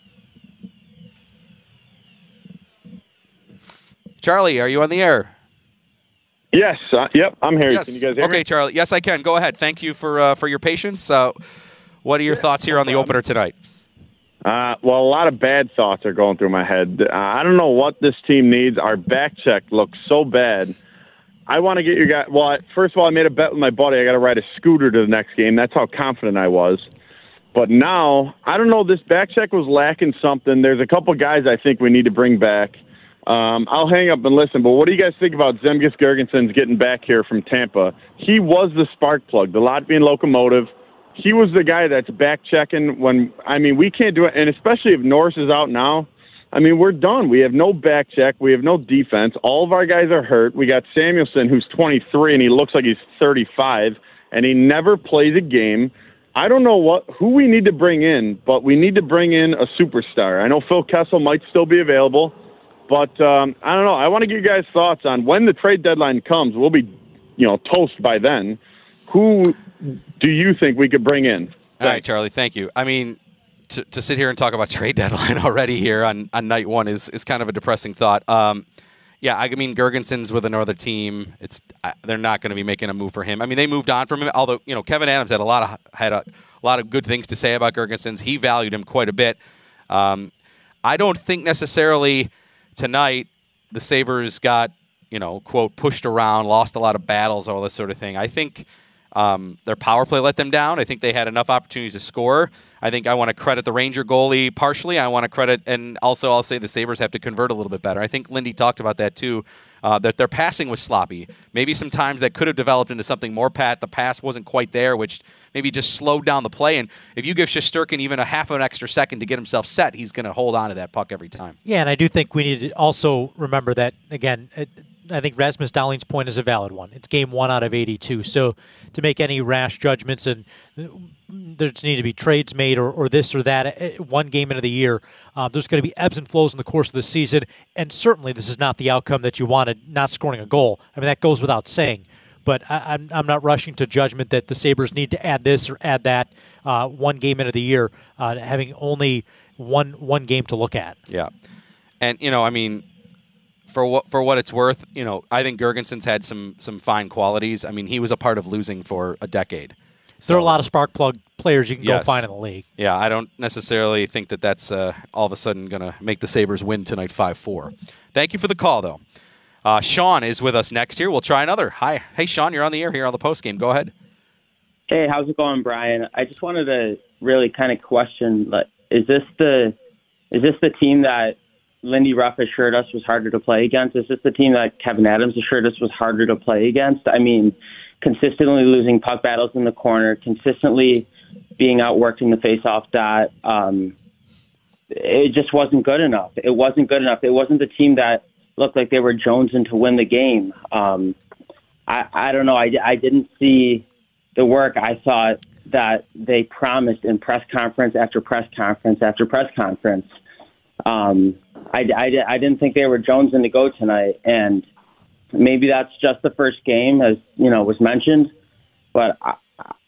Speaker 9: Charlie, are you on the air?
Speaker 20: Yes. Uh, yep, I'm here.
Speaker 9: Yes.
Speaker 20: Can you guys hear
Speaker 9: okay,
Speaker 20: me?
Speaker 9: Charlie. Yes, I can. Go ahead. Thank you for uh, for your patience. Uh, what are your yeah, thoughts here no on the problem. opener tonight?
Speaker 20: Uh, well, a lot of bad thoughts are going through my head. Uh, I don't know what this team needs. Our back check looks so bad. I want to get you guys. Well, first of all, I made a bet with my buddy. I got to ride a scooter to the next game. That's how confident I was. But now, I don't know. This back check was lacking something. There's a couple guys I think we need to bring back. Um, I'll hang up and listen. But what do you guys think about Zemgus Girgensons getting back here from Tampa? He was the spark plug, the Latvian locomotive. He was the guy that's back checking when, I mean, we can't do it. And especially if Norris is out now, I mean, we're done. We have no back check. We have no defense. All of our guys are hurt. We got Samuelson, who's twenty-three, and he looks like he's thirty-five, and he never plays a game. I don't know what who we need to bring in, but we need to bring in a superstar. I know Phil Kessel might still be available, but um, I don't know. I want to get you guys' thoughts on when the trade deadline comes. We'll be, you know, toast by then. Who do you think we could bring in? Thanks.
Speaker 9: All right, Charlie, thank you. I mean, to, to sit here and talk about trade deadline already here on, on night one is, is kind of a depressing thought. Um, yeah, I mean, Girgensons with another team, it's uh, they're not going to be making a move for him. I mean, they moved on from him, although, you know, Kevin Adams had a lot of had a, a lot of good things to say about Girgensons. He valued him quite a bit. Um, I don't think necessarily tonight the Sabres got, you know, quote, pushed around, lost a lot of battles, all this sort of thing. I think Um, their power play let them down. I think they had enough opportunities to score. I think I want to credit the Ranger goalie partially. I want to credit, and also I'll say the Sabres have to convert a little bit better. I think Lindy talked about that too, uh, that their passing was sloppy. Maybe sometimes that could have developed into something more pat. The pass wasn't quite there, which maybe just slowed down the play. And if you give Shesterkin even a half of an extra second to get himself set, he's going to hold on to that puck every time.
Speaker 10: Yeah, and I do think we need to also remember that, again, it, I think Rasmus Dahling's point is a valid one. It's game one out of eighty-two. So to make any rash judgments, and there's need to be trades made or, or this or that, one game into the year, uh, there's going to be ebbs and flows in the course of the season. And certainly this is not the outcome that you wanted, not scoring a goal. I mean, that goes without saying. But I, I'm, I'm not rushing to judgment that the Sabres need to add this or add that uh, one game into the year, uh, having only one one game to look at.
Speaker 9: Yeah. And, you know, I mean, For what for what it's worth, you know, I think Girgensons had some some fine qualities. I mean, he was a part of losing for a decade.
Speaker 10: So, there are a lot of spark plug players you can
Speaker 9: yes.
Speaker 10: go find in the league.
Speaker 9: Yeah, I don't necessarily think that that's uh, all of a sudden going to make the Sabres win tonight five four. Thank you for the call, though. Uh, Sean is with us next here. We'll try another. Hi. Hey, Sean, you're on the air here on the postgame. Go ahead.
Speaker 21: Hey, how's it going, Brian? I just wanted to really kind of question, like, is this the is this the team that Lindy Ruff assured us was harder to play against? Is this the team that Kevin Adams assured us was harder to play against? I mean, consistently losing puck battles in the corner, consistently being outworked in the faceoff dot. Um, it just wasn't good enough. It wasn't good enough. It wasn't the team that looked like they were jonesing to win the game. Um, I, I don't know. I, I didn't see the work I thought that they promised in press conference after press conference after press conference. Um, I, I, I didn't think they were jonesing to go tonight, and maybe that's just the first game, as you know was mentioned. But I,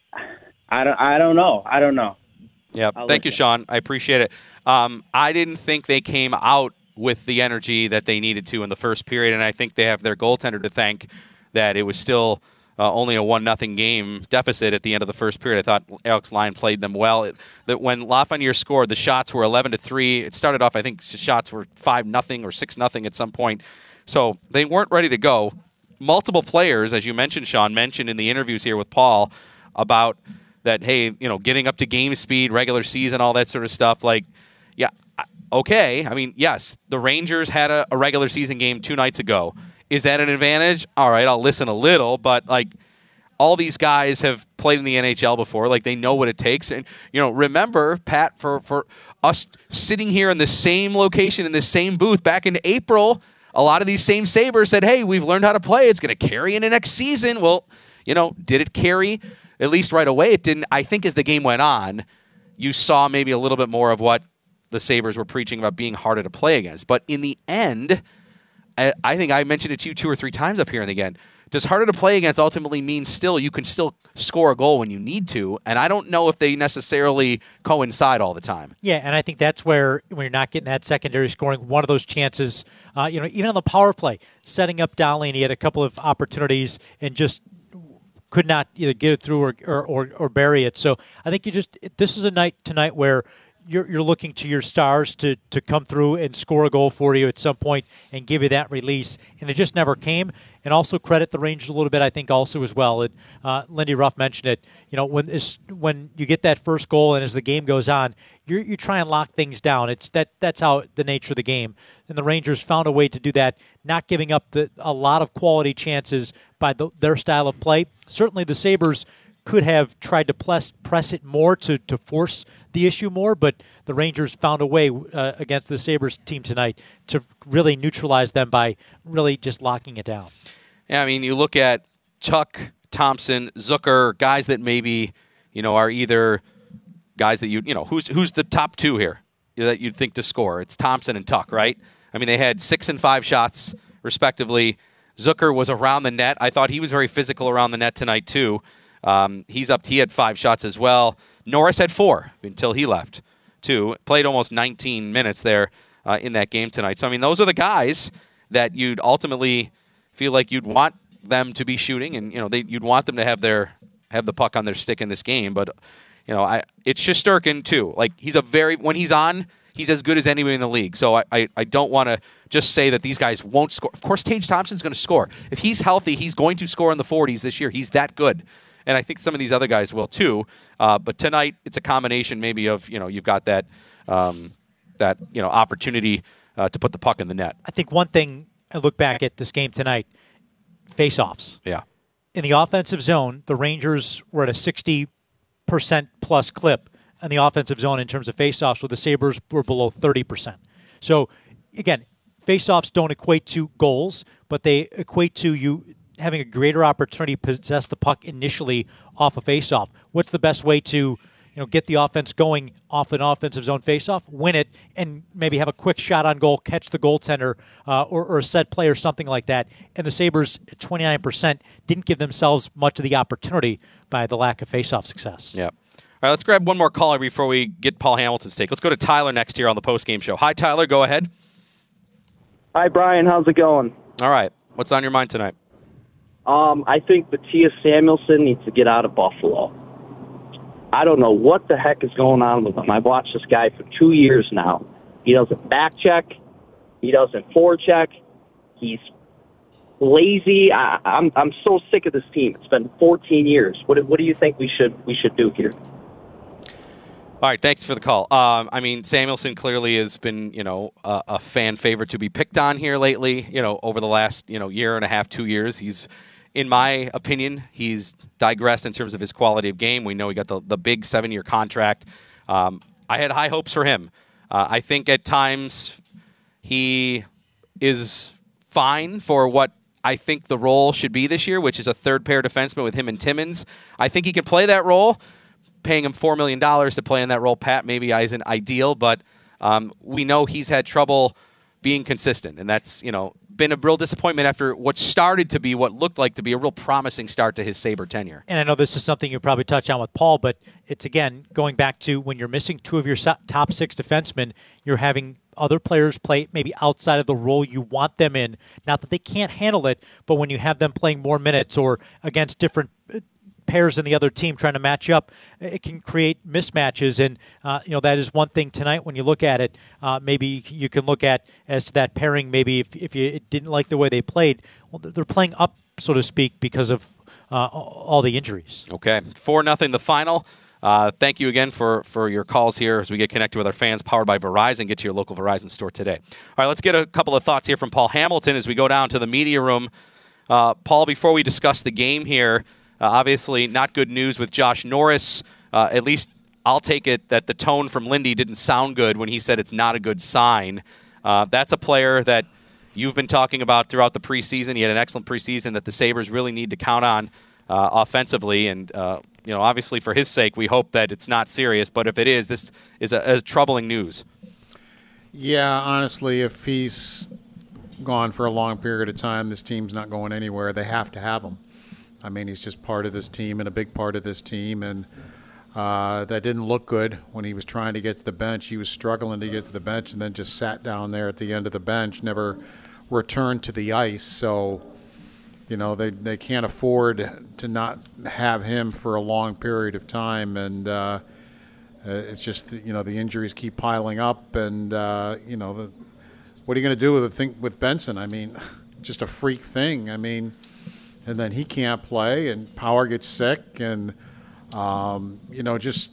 Speaker 21: I don't, I don't know. I don't know.
Speaker 9: Yeah,
Speaker 21: I'll
Speaker 9: thank you,
Speaker 21: listen.
Speaker 9: Sean. I appreciate it. Um, I didn't think they came out with the energy that they needed to in the first period, and I think they have their goaltender to thank that it was still uh, only a one nothing game deficit at the end of the first period. I thought Alex Lyon played them well. It, that when Lafreniere scored, the shots were eleven to three. It started off, I think, the shots were five nothing or six nothing at some point. So they weren't ready to go. Multiple players, as you mentioned, Sean, mentioned in the interviews here with Paul about that, hey, you know, getting up to game speed, regular season, all that sort of stuff. Like, yeah, okay. I mean, yes, the Rangers had a, a regular season game two nights ago. Is that an advantage? All right, I'll listen a little, but like all these guys have played in the N H L before. Like they know what it takes. And, you know, remember, Pat, for, for us sitting here in the same location, in the same booth back in April, a lot of these same Sabres said, hey, we've learned how to play. It's going to carry in the next season. Well, you know, did it carry? At least right away it didn't. I think as the game went on, you saw maybe a little bit more of what the Sabres were preaching about being harder to play against. But in the end, I think I mentioned it to you two or three times up here and again. Does harder to play against ultimately mean still you can still score a goal when you need to? And I don't know if they necessarily coincide all the time.
Speaker 10: Yeah, and I think that's where when you're not getting that secondary scoring, one of those chances, uh, you know, even on the power play, setting up Dahling, he had a couple of opportunities and just could not either get it through or or, or, or bury it. So I think you just this is a night tonight where You're, you're looking to your stars to, to come through and score a goal for you at some point and give you that release, and it just never came. And also credit the Rangers a little bit, I think, also as well. And uh, Lindy Ruff mentioned it. You know, when this, when you get that first goal, and as the game goes on, you you try and lock things down. It's that that's how the nature of the game. And the Rangers found a way to do that, not giving up the, a lot of quality chances by the, their style of play. Certainly, the Sabres could have tried to press, press it more to, to force the issue more, but the Rangers found a way uh, against the Sabres team tonight to really neutralize them by really just locking it down.
Speaker 9: Yeah, I mean, you look at Tuch, Thompson, Zucker, guys that maybe, you know, are either guys that you, you know, who's who's the top two here that you'd think to score? It's Thompson and Tuch, right? I mean, they had six and five shots, respectively. Zucker was around the net. I thought he was very physical around the net tonight, too. Um, he's up. He had five shots as well. Norris had four until he left, too. Played almost nineteen minutes there uh, in that game tonight. So, I mean, those are the guys that you'd ultimately feel like you'd want them to be shooting, and you know, they, you'd want them to have their have the puck on their stick in this game. But you know, I it's Shesterkin too. Like he's a very when he's on, he's as good as anybody in the league. So I I, I don't want to just say that these guys won't score. Of course, Tage Thompson's going to score. If he's healthy, he's going to score in the forties this year. He's that good. And I think some of these other guys will too. Uh, but tonight, it's a combination maybe of, you know, you've got that, um, that you know, opportunity uh, to put the puck in the net.
Speaker 10: I think one thing, I look back at this game tonight, face-offs.
Speaker 9: Yeah.
Speaker 10: In the offensive zone, the Rangers were at a sixty percent plus clip in the offensive zone in terms of face-offs, where the Sabres were below thirty percent. So, again, faceoffs don't equate to goals, but they equate to you having a greater opportunity to possess the puck initially off a faceoff. What's the best way to, you know, get the offense going off an offensive zone faceoff, win it, and maybe have a quick shot on goal, catch the goaltender, uh, or, or a set play or something like that? And the Sabres, twenty-nine percent, didn't give themselves much of the opportunity by the lack of faceoff success.
Speaker 9: Yeah. All right, let's grab one more caller before we get Paul Hamilton's take. Let's go to Tyler next here on the postgame show. Hi, Tyler. Go ahead.
Speaker 13: Hi, Brian. How's it going?
Speaker 9: All right. What's on your mind tonight?
Speaker 13: Um, I think Mattias Samuelsson needs to get out of Buffalo. I don't know what the heck is going on with him. I've watched this guy for two years now. He doesn't back check. He doesn't forecheck. He's lazy. I, I'm I'm so sick of this team. It's been fourteen years. What what do you think we should we should do here?
Speaker 9: All right, thanks for the call. Um, I mean, Samuelsson clearly has been, you know, a, a fan favorite to be picked on here lately. You know, over the last, you know, year and a half, two years, he's, in my opinion, he's digressed in terms of his quality of game. We know he got the, the big seven-year contract. Um, I had high hopes for him. Uh, I think at times he is fine for what I think the role should be this year, which is a third-pair defenseman with him and Timmins. I think he can play that role. Paying him four million dollars to play in that role, Pat, maybe isn't ideal, but um, we know he's had trouble being consistent, and that's, you know, been a real disappointment after what started to be what looked like to be a real promising start to his Sabre tenure.
Speaker 10: And I know this is something you probably touch on with Paul, but it's, again, going back to when you're missing two of your top six defensemen, you're having other players play maybe outside of the role you want them in. Not that they can't handle it, but when you have them playing more minutes or against different pairs in the other team trying to match up, it can create mismatches, and uh, you know that is one thing tonight when you look at it. Uh, maybe you can look at as to that pairing. Maybe if if you didn't like the way they played, well, they're playing up, so to speak, because of uh, all the injuries.
Speaker 9: Okay, four nothing the final. Uh, thank you again for, for your calls here as we get connected with our fans, powered by Verizon. Get to your local Verizon store today. All right, let's get a couple of thoughts here from Paul Hamilton as we go down to the media room. Uh, Paul, before we discuss the game here, Uh, obviously, not good news with Josh Norris. Uh, at least I'll take it that the tone from Lindy didn't sound good when he said it's not a good sign. Uh, that's a player that you've been talking about throughout the preseason. He had an excellent preseason that the Sabres really need to count on uh, offensively. And, uh, you know, obviously for his sake, we hope that it's not serious. But if it is, this is a, a troubling news.
Speaker 11: Yeah, honestly, if he's gone for a long period of time, this team's not going anywhere. They have to have him. I mean, he's just part of this team and a big part of this team, and uh, that didn't look good when he was trying to get to the bench. He was struggling to get to the bench and then just sat down there at the end of the bench, never returned to the ice. So, you know, they, they can't afford to not have him for a long period of time, and uh, it's just, you know, the injuries keep piling up, and, uh, you know, the, what are you going to do with the thing with Benson? I mean, just a freak thing. I mean, and then he can't play, and Power gets sick, and um, you know, just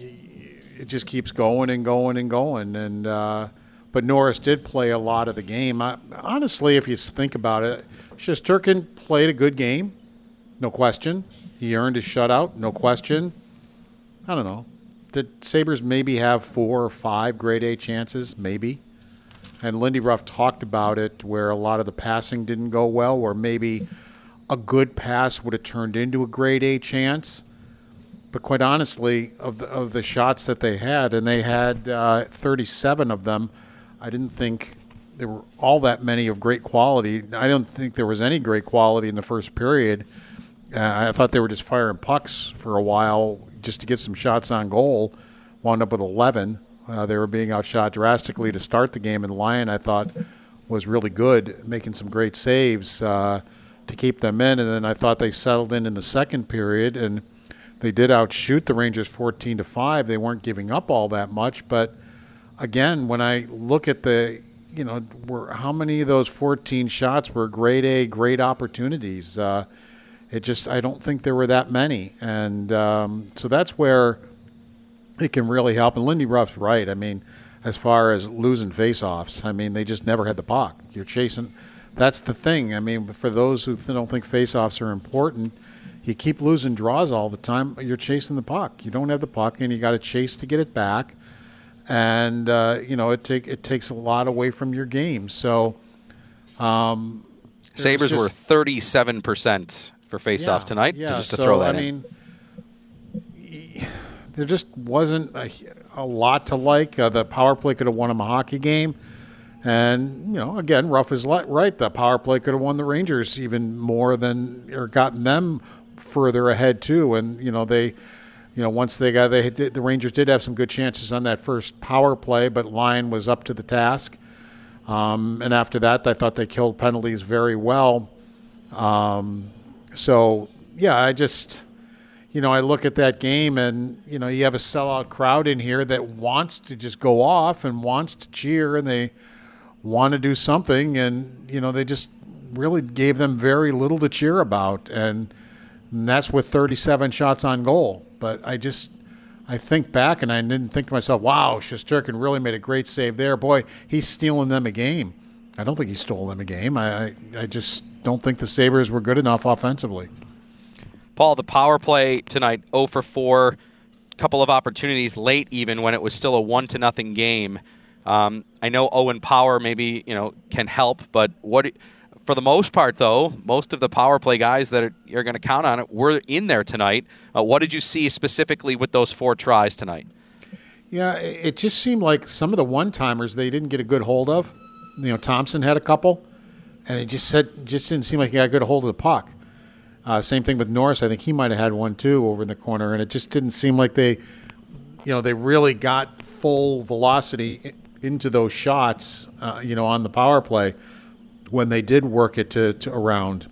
Speaker 11: it just keeps going and going and going. And uh, but Norris did play a lot of the game. I, honestly, if you think about it, Shesterkin played a good game, no question. He earned his shutout, no question. I don't know. Did Sabres maybe have four or five grade A chances? Maybe. And Lindy Ruff talked about it, where a lot of the passing didn't go well, where maybe a good pass would have turned into a grade A chance. But quite honestly, of the, of the shots that they had, and they had uh, thirty-seven of them, I didn't think there were all that many of great quality. I don't think there was any great quality in the first period. Uh, I thought they were just firing pucks for a while just to get some shots on goal. Wound up with eleven. Uh, they were being outshot drastically to start the game, and Lyon, I thought, was really good, making some great saves uh, to keep them in. And then I thought they settled in in the second period, and they did outshoot the Rangers fourteen to five. They weren't giving up all that much. But, again, when I look at the, you know, were, how many of those fourteen shots were grade A, great opportunities? Uh, it just, I don't think there were that many. And um, so that's where it can really help. And Lindy Ruff's right. I mean, as far as losing faceoffs, I mean, they just never had the puck. You're chasing. That's the thing. I mean, for those who don't think faceoffs are important, you keep losing draws all the time, you're chasing the puck. You don't have the puck, and you got to chase to get it back. and uh, you know it take it takes a lot away from your game. So, um,
Speaker 9: Sabres
Speaker 11: just,
Speaker 9: were thirty-seven percent for faceoffs
Speaker 11: yeah,
Speaker 9: tonight.
Speaker 11: Yeah,
Speaker 9: to just to
Speaker 11: so,
Speaker 9: throw that
Speaker 11: I
Speaker 9: in.
Speaker 11: mean, there just wasn't a, a lot to like. Uh, the power play could have won them a hockey game. And, you know, again, Ruff is right. The power play could have won the Rangers even more than, or gotten them further ahead, too. And, you know, they, you know, once they got, they did, the Rangers did have some good chances on that first power play, but Lyon was up to the task. Um, and after that, I thought they killed penalties very well. Um, so, yeah, I just, you know, I look at that game and, you know, you have a sellout crowd in here that wants to just go off and wants to cheer, and they want to do something, and you know they just really gave them very little to cheer about, and, and that's with thirty-seven shots on goal. But I just I think back and I didn't think to myself, wow, Shesterkin really made a great save there. Boy, he's stealing them a game. I don't think he stole them a game. I I, I just don't think the Sabres were good enough offensively.
Speaker 9: Paul, the power play tonight, oh for four, couple of opportunities late even when it was still a one to nothing game. Um, I know Owen Power maybe you know can help, but what for the most part though, most of the power play guys that are, you're going to count on it were in there tonight. Uh, what did you see specifically with those four tries tonight?
Speaker 11: Yeah, it just seemed like some of the one-timers they didn't get a good hold of. You know, Thompson had a couple, and it just said just didn't seem like he got a good hold of the puck. Uh, same thing with Norris. I think he might have had one too over in the corner, and it just didn't seem like they, you know, they really got full velocity into those shots, uh, you know, on the power play when they did work it to, to around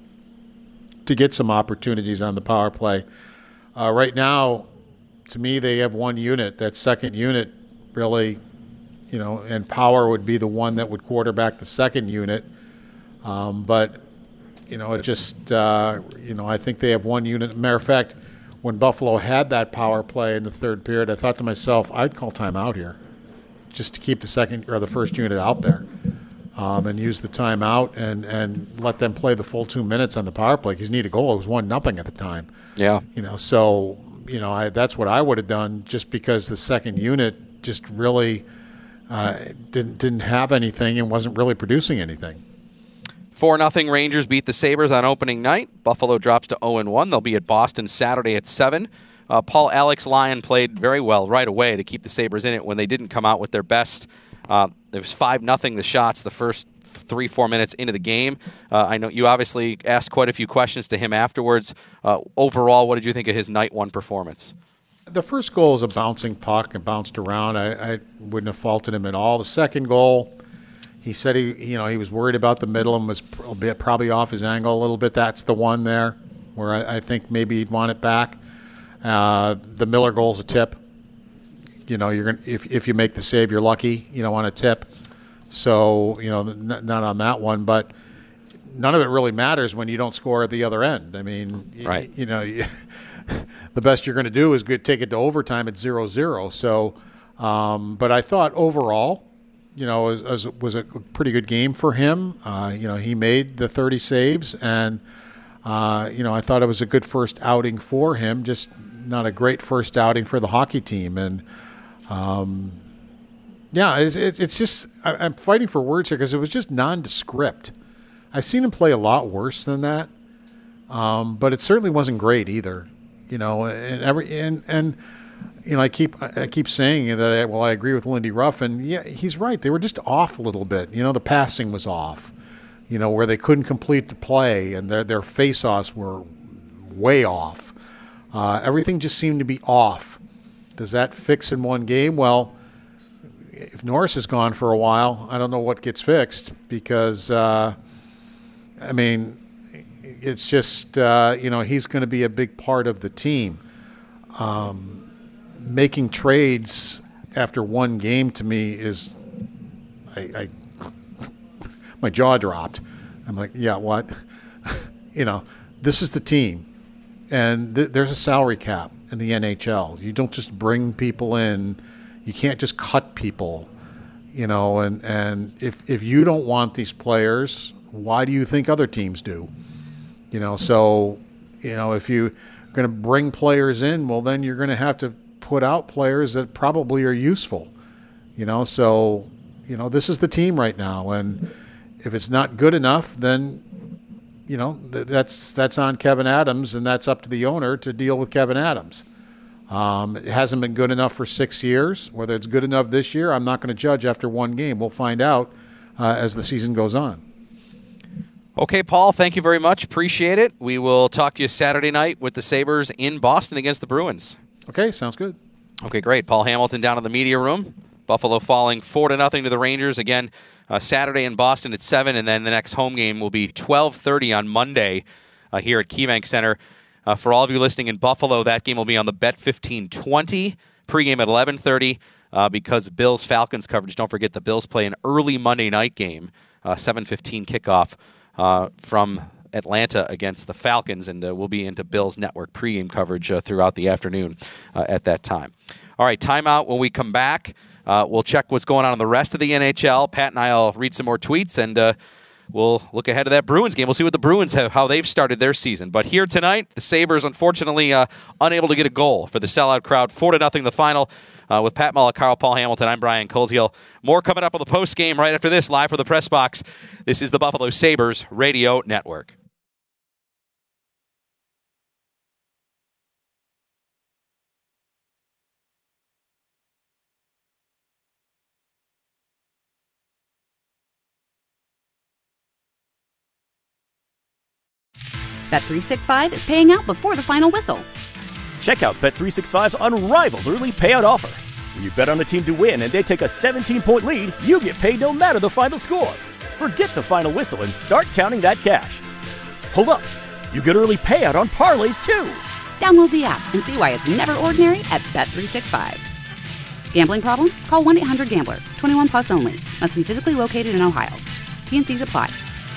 Speaker 11: to get some opportunities on the power play. Uh, right now, to me, they have one unit. That second unit really, you know, and Power would be the one that would quarterback the second unit. Um, but, you know, it just, uh, you know, I think they have one unit. Matter of fact, when Buffalo had that power play in the third period, I thought to myself, I'd call timeout here, just to keep the second or the first unit out there, um, and use the timeout and, and let them play the full two minutes on the power play because you need a goal. It was one nothing at the time.
Speaker 9: Yeah.
Speaker 11: You know, so you know I, that's what I would have done, just because the second unit just really uh, didn't didn't have anything and wasn't really producing anything.
Speaker 9: four nothing Rangers beat the Sabres on opening night. Buffalo drops to oh and one. They'll be at Boston Saturday at seven. Uh, Paul, Alex Lyon played very well right away to keep the Sabres in it when they didn't come out with their best. Uh, there was five nothing the shots the first three, four minutes into the game. Uh, I know you obviously asked quite a few questions to him afterwards. Uh, overall, what did you think of his night one performance?
Speaker 11: The first goal was a bouncing puck and bounced around. I, I wouldn't have faulted him at all. The second goal, he said he, you know, he was worried about the middle and was probably off his angle a little bit. That's the one there where I, I think maybe he'd want it back. Uh, the Miller goal's a tip. You know, you're gonna if if you make the save, you're lucky. You know, on a tip. So you know, n- not on that one, but none of it really matters when you don't score at the other end. I mean,
Speaker 9: right.
Speaker 11: y- you know, you, the best you're going to do is good, take it to overtime at zero zero. So, um, but I thought overall, you know, was, was, was a pretty good game for him. Uh, you know, he made the thirty saves, and uh, you know, I thought it was a good first outing for him. Just not a great first outing for the hockey team, and um, yeah, it's, it's just I, I'm fighting for words here because it was just nondescript. I've seen him play a lot worse than that, um, but it certainly wasn't great either. You know, and every and and you know, I keep I keep saying that. I, well, I agree with Lindy Ruff, and yeah, he's right. They were just off a little bit. You know, the passing was off. You know, where they couldn't complete the play, and their their face-offs were way off. Uh, everything just seemed to be off. Does that fix in one game? Well, if Norris is gone for a while, I don't know what gets fixed because, uh, I mean, it's just, uh, you know, he's going to be a big part of the team. Um, making trades after one game to me is, I, I my jaw dropped. I'm like, yeah, what? You know, this is the team. And th- there's a salary cap in the N H L. You don't just bring people in. You can't just cut people, you know. And, and if if you don't want these players, why do you think other teams do? You know, so, you know, if you're going to bring players in, well, then you're going to have to put out players that probably are useful. You know, so, you know, this is the team right now. And if it's not good enough, then, you know, th- that's that's on Kevin Adams, and that's up to the owner to deal with Kevin Adams. Um, it hasn't been good enough for six years. Whether it's good enough this year, I'm not going to judge after one game. We'll find out uh, as the season goes on.
Speaker 9: Okay, Paul, thank you very much. Appreciate it. We will talk to you Saturday night with the Sabres in Boston against the Bruins.
Speaker 11: Okay, sounds good.
Speaker 9: Okay, great. Paul Hamilton down in the media room. Buffalo falling four to nothing to the Rangers. Again, uh, Saturday in Boston at seven, and then the next home game will be twelve thirty on Monday uh, here at KeyBank Center. Uh, for all of you listening in Buffalo, that game will be on the Bet fifteen twenty, pregame at eleven thirty. Uh, because Bills-Falcons coverage, don't forget the Bills play an early Monday night game, uh, seven fifteen kickoff. Uh, from Atlanta against the Falcons, and uh, we'll be into Bills Network pregame coverage uh, throughout the afternoon uh, at that time. All right, timeout. When we come back, uh, we'll check what's going on in the rest of the N H L. Pat and I will read some more tweets, and uh, we'll look ahead to that Bruins game. We'll see what the Bruins have, how they've started their season. But here tonight, the Sabres, unfortunately, uh, unable to get a goal for the sellout crowd. Four to nothing the final. Uh, with Pat Mullin, Carl Paul Hamilton, I'm Brian Koziel. More coming up on the post game right after this, live from the press box. This is the Buffalo Sabres Radio Network.
Speaker 1: Bet three sixty-five is paying out before the final whistle.
Speaker 2: Check out Bet three sixty-five's unrivaled early payout offer. When you bet on a team to win and they take a seventeen-point lead, you get paid no matter the final score. Forget the final whistle and start counting that cash. Hold up. You get early payout on parlays, too.
Speaker 1: Download the app and see why it's never ordinary at Bet three sixty-five. Gambling problem? Call one eight hundred gambler. twenty-one plus only. Must be physically located in Ohio. T N Cs apply.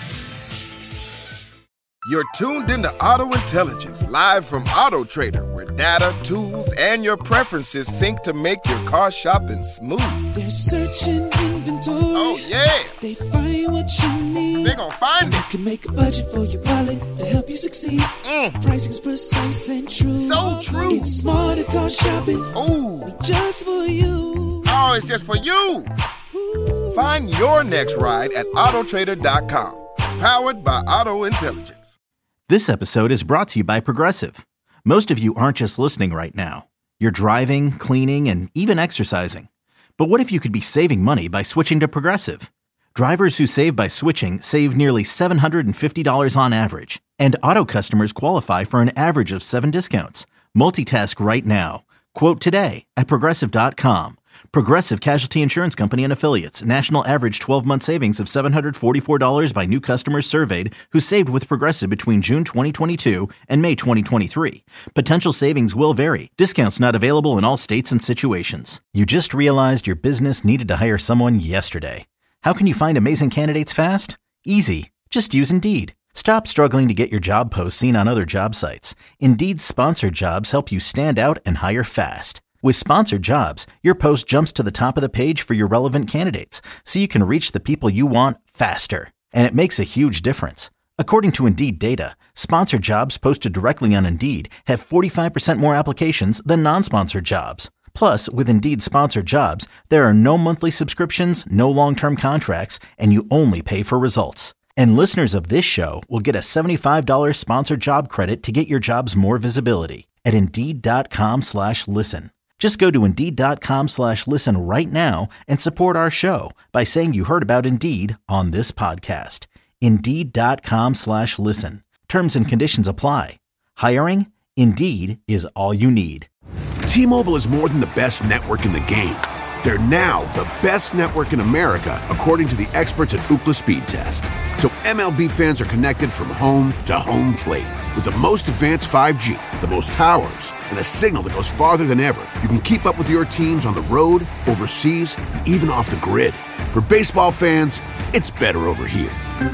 Speaker 3: You're tuned into Auto Intelligence, live from Auto Trader, where data, tools, and your preferences sync to make your car shopping smooth.
Speaker 4: They're searching inventory.
Speaker 3: Oh, yeah.
Speaker 4: They find what you need.
Speaker 3: They're gonna find
Speaker 4: and
Speaker 3: it.
Speaker 4: You can make a budget for your wallet to help you succeed.
Speaker 3: Mm.
Speaker 4: Pricing's precise and true.
Speaker 3: So true.
Speaker 4: It's smarter car shopping.
Speaker 3: Ooh.
Speaker 4: Just for you.
Speaker 3: Oh, it's just for you. Ooh. Find your next ride at auto trader dot com. Powered by Auto Intelligence.
Speaker 5: This episode is brought to you by Progressive. Most of you aren't just listening right now. You're driving, cleaning, and even exercising. But what if you could be saving money by switching to Progressive? Drivers who save by switching save nearly seven hundred fifty dollars on average. And auto customers qualify for an average of seven discounts. Multitask right now. Quote today at Progressive dot com. Progressive Casualty Insurance Company and Affiliates. National average twelve-month savings of seven hundred forty-four dollars by new customers surveyed who saved with Progressive between June twenty twenty-two and May twenty twenty-three. Potential savings will vary. Discounts not available in all states and situations. You just realized your business needed to hire someone yesterday. How can you find amazing candidates fast? Easy. Just use Indeed. Stop struggling to get your job posts seen on other job sites. Indeed's sponsored jobs help you stand out and hire fast. With sponsored jobs, your post jumps to the top of the page for your relevant candidates, so you can reach the people you want faster. And it makes a huge difference. According to Indeed data, sponsored jobs posted directly on Indeed have forty-five percent more applications than non-sponsored jobs. Plus, with Indeed sponsored jobs, there are no monthly subscriptions, no long-term contracts, and you only pay for results. And listeners of this show will get a seventy-five dollars sponsored job credit to get your jobs more visibility at Indeed.com slash listen. Just go to Indeed.com slash listen right now and support our show by saying you heard about Indeed on this podcast. Indeed.com slash listen. Terms and conditions apply. Hiring? Indeed is all you need.
Speaker 6: T-Mobile is more than the best network in the game. They're now the best network in America, according to the experts at Ookla Speed Test. So M L B fans are connected from home to home plate. With the most advanced five G, the most towers, and a signal that goes farther than ever, you can keep up with your teams on the road, overseas, and even off the grid. For baseball fans, it's better over here.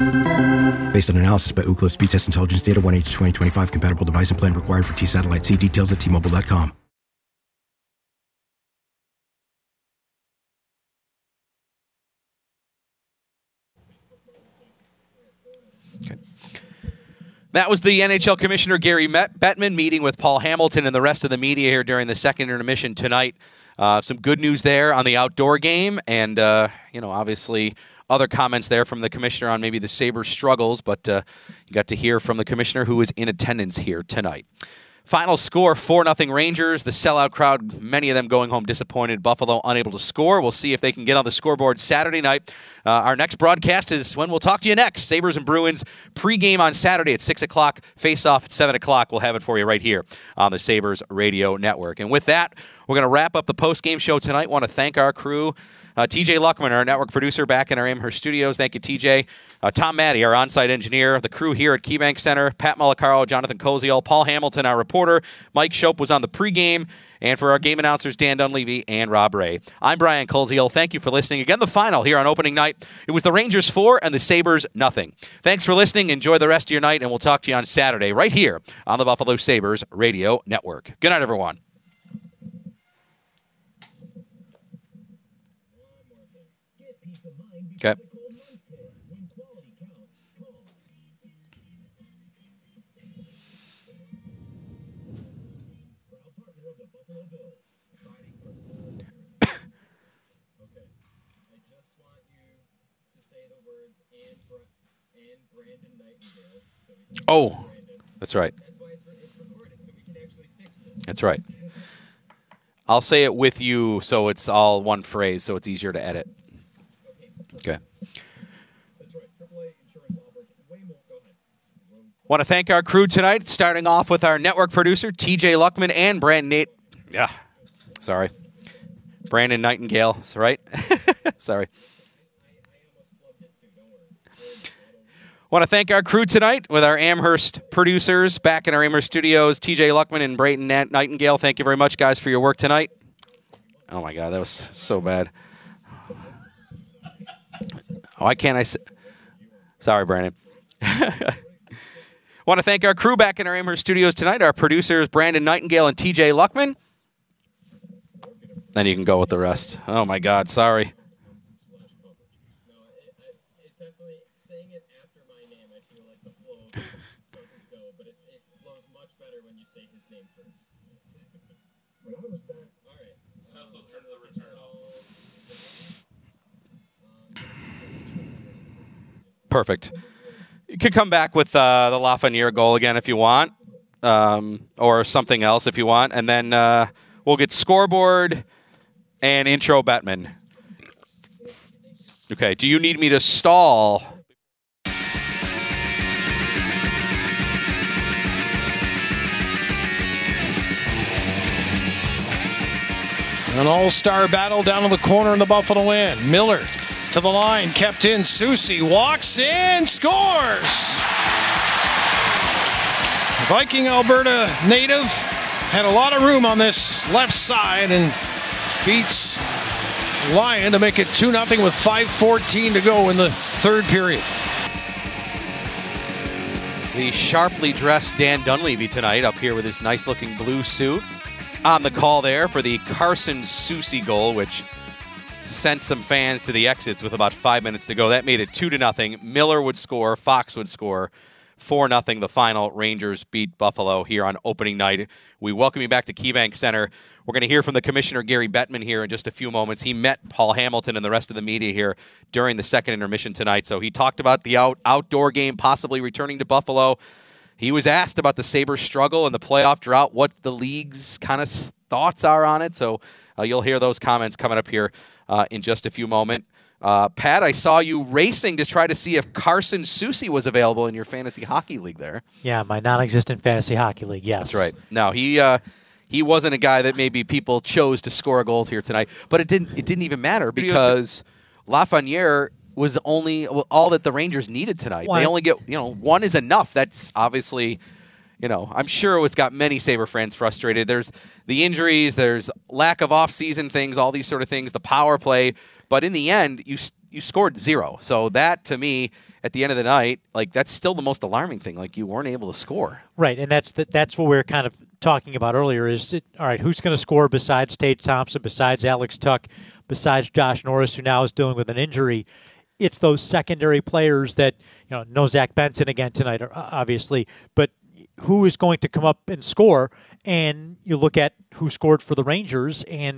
Speaker 7: Based on analysis by Ookla Speed Test Intelligence Data, one H twenty twenty-five compatible device and plan required for T-Satellite. See details at T Mobile dot com.
Speaker 9: That was the N H L Commissioner Gary Bettman meeting with Paul Hamilton and the rest of the media here during the second intermission tonight uh, some good news there on the outdoor game, and uh, you know, obviously other comments there from the commissioner on maybe the Sabres' struggles, but uh, you got to hear from the commissioner who was in attendance here tonight. Final score, four nothing Rangers. The sellout crowd, many of them going home disappointed. Buffalo unable to score. We'll see if they can get on the scoreboard Saturday night. Uh, our next broadcast is when we'll talk to you next. Sabres and Bruins pregame on Saturday at six o'clock. Face-off at seven o'clock. We'll have it for you right here on the Sabres Radio Network. And with that, we're going to wrap up the post-game show tonight. Want to thank our crew. Uh, T J Luckman, our network producer back in our Amherst studios. Thank you, T J. Uh, Tom Maddie, our on-site engineer. The crew here at KeyBank Center. Pat Malacaro, Jonathan Koziel, Paul Hamilton, our reporter. Mike Shope was on the pregame. And for our game announcers, Dan Dunleavy and Rob Ray. I'm Brian Koziel. Thank you for listening. Again, the final here on opening night. It was the Rangers four and the Sabres nothing. Thanks for listening. Enjoy the rest of your night, and we'll talk to you on Saturday right here on the Buffalo Sabres Radio Network. Good night, everyone. Okay. Oh, that's right. That's right. I'll say it with you so it's all one phrase, so it's easier to edit. Okay. Want to thank our crew tonight, starting off with our network producer, T J Luckman, and Brandon Nate. Yeah, sorry. Brandon Nightingale, that's right. Sorry. Want to thank our crew tonight with our Amherst producers back in our Amherst studios, T J Luckman and Brayton Nightingale. Thank you very much, guys, for your work tonight. Oh, my God, that was so bad. Why can't I say? Sorry, Brandon. Want to thank our crew back in our Amherst studios tonight, our producers, Brandon Nightingale and T J Luckman. Then you can go with the rest. Oh, my God, sorry. Perfect. You could come back with uh, the Lafreniere goal again if you want, um, or something else if you want, and then uh, we'll get scoreboard and intro Bettman. Okay, do you need me to stall?
Speaker 8: An all-star battle down in the corner in the Buffalo end. Miller to the line, kept in. Soucy walks in, scores! Viking Alberta native had a lot of room on this left side and beats Lyon to make it two nothing with five fourteen to go in the third period.
Speaker 9: The sharply dressed Dan Dunleavy tonight up here with his nice-looking blue suit on the call there for the Carson Soucy goal, which sent some fans to the exits with about five minutes to go. That made it two to nothing. Miller would score. Fox would score. Four nothing. The final. Rangers beat Buffalo here on opening night. We welcome you back to KeyBank Center. We're going to hear from the commissioner, Gary Bettman, here in just a few moments. He met Paul Hamilton and the rest of the media here during the second intermission tonight. So he talked about the out outdoor game possibly returning to Buffalo. He was asked about the Sabres' struggle and the playoff drought, what the league's kind of thoughts are on it. So uh, you'll hear those comments coming up here uh, in just a few moments. Uh, Pat, I saw you racing to try to see if Carson Soucy was available in your fantasy hockey league there.
Speaker 10: Yeah, my non-existent fantasy hockey league, yes.
Speaker 9: That's right. No, he uh, he wasn't a guy that maybe people chose to score a goal here tonight, but it didn't it didn't even matter because Lafreniere was only all that the Rangers needed tonight.
Speaker 10: Why?
Speaker 9: They only get, you know, one is enough. That's obviously, you know, I'm sure it's got many Sabre fans frustrated. There's the injuries, there's lack of off-season things, all these sort of things, the power play. But in the end, you you scored zero. So that, to me, at the end of the night, like that's still the most alarming thing. Like you weren't able to score.
Speaker 10: Right, and that's the, that's what we were kind of talking about earlier. Is it, all right? Who's going to score besides Tage Thompson, besides Alex Tuch, besides Josh Norris, who now is dealing with an injury? It's those secondary players that, you know, no Zach Benson again tonight, obviously, but who is going to come up and score? And you look at who scored for the Rangers, and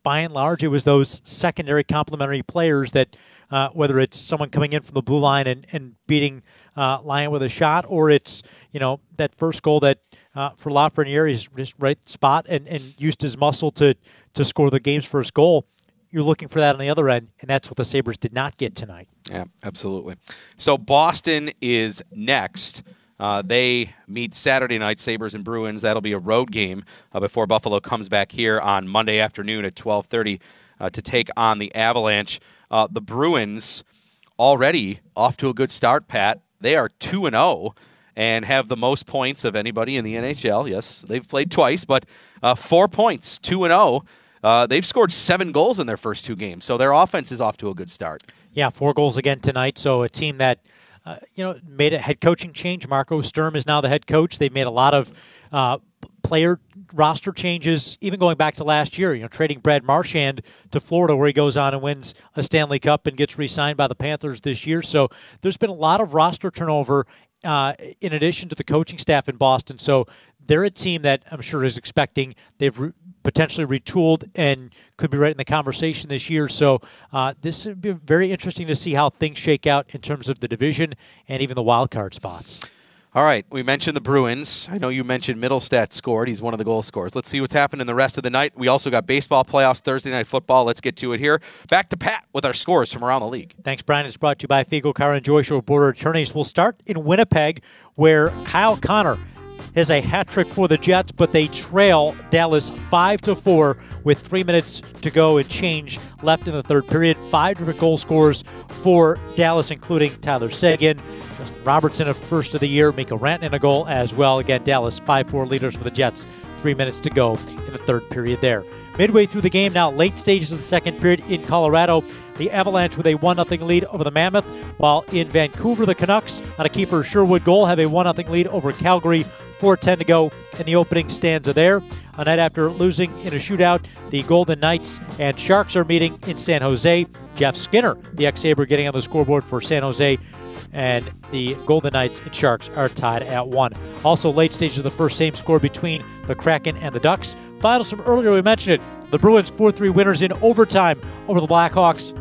Speaker 10: by and large, it was those secondary complementary players that, uh, whether it's someone coming in from the blue line and, and beating uh, Lyon with a shot, or it's, you know, that first goal that uh, for Lafreniere, he's just right spot and, and used his muscle to, to score the game's first goal. You're looking for that on the other end, and that's what the Sabres did not get tonight.
Speaker 9: Yeah, absolutely. So Boston is next. Uh, they meet Saturday night, Sabres and Bruins. That'll be a road game uh, before Buffalo comes back here on Monday afternoon at twelve thirty uh, to take on the Avalanche. Uh, the Bruins already off to a good start, Pat. They are two and oh and have the most points of anybody in the N H L. Yes, they've played twice, but uh, four points, two and oh. Uh, they've scored seven goals in their first two games, so their offense is off to a good start.
Speaker 10: Yeah, four goals again tonight. So a team that uh, you know made a head coaching change. Marco Sturm is now the head coach. They've made a lot of uh, player roster changes, even going back to last year. You know, trading Brad Marchand to Florida, where he goes on and wins a Stanley Cup and gets re-signed by the Panthers this year. So there's been a lot of roster turnover uh, in addition to the coaching staff in Boston. So they're a team that I'm sure is expecting. They've re- potentially retooled and could be right in the conversation this year. So uh, this would be very interesting to see how things shake out in terms of the division and even the wild card spots.
Speaker 9: All right, we mentioned the Bruins. I know you mentioned Middlestat scored. He's one of the goal scorers. Let's see what's happened in the rest of the night. We also got baseball playoffs, Thursday Night Football. Let's get to it here. Back to Pat with our scores from around the league.
Speaker 10: Thanks, Brian. It's brought to you by Fiegel Car and Joy Show Border Attorneys. We'll start in Winnipeg, where Kyle Connor has a hat trick for the Jets, but they trail Dallas five to four with three minutes to go and change left in the third period. Five different goal scorers for Dallas, including Tyler Seguin, Justin Robertson, a first of the year, Mikko Rantanen a goal as well. Again, Dallas five four leaders for the Jets. Three minutes to go in the third period there. Midway through the game now, late stages of the second period in Colorado, the Avalanche with a one nothing lead over the Mammoth, while in Vancouver, the Canucks on a keeper Sherwood goal have a one nothing lead over Calgary. four ten to go in the opening stanza there. A night after losing in a shootout, the Golden Knights and Sharks are meeting in San Jose. Jeff Skinner, the ex-Sabre, getting on the scoreboard for San Jose, and the Golden Knights and Sharks are tied at one. Also, late stages of the first, same score between the Kraken and the Ducks. Finals from earlier, we mentioned it. The Bruins four three winners in overtime over the Blackhawks.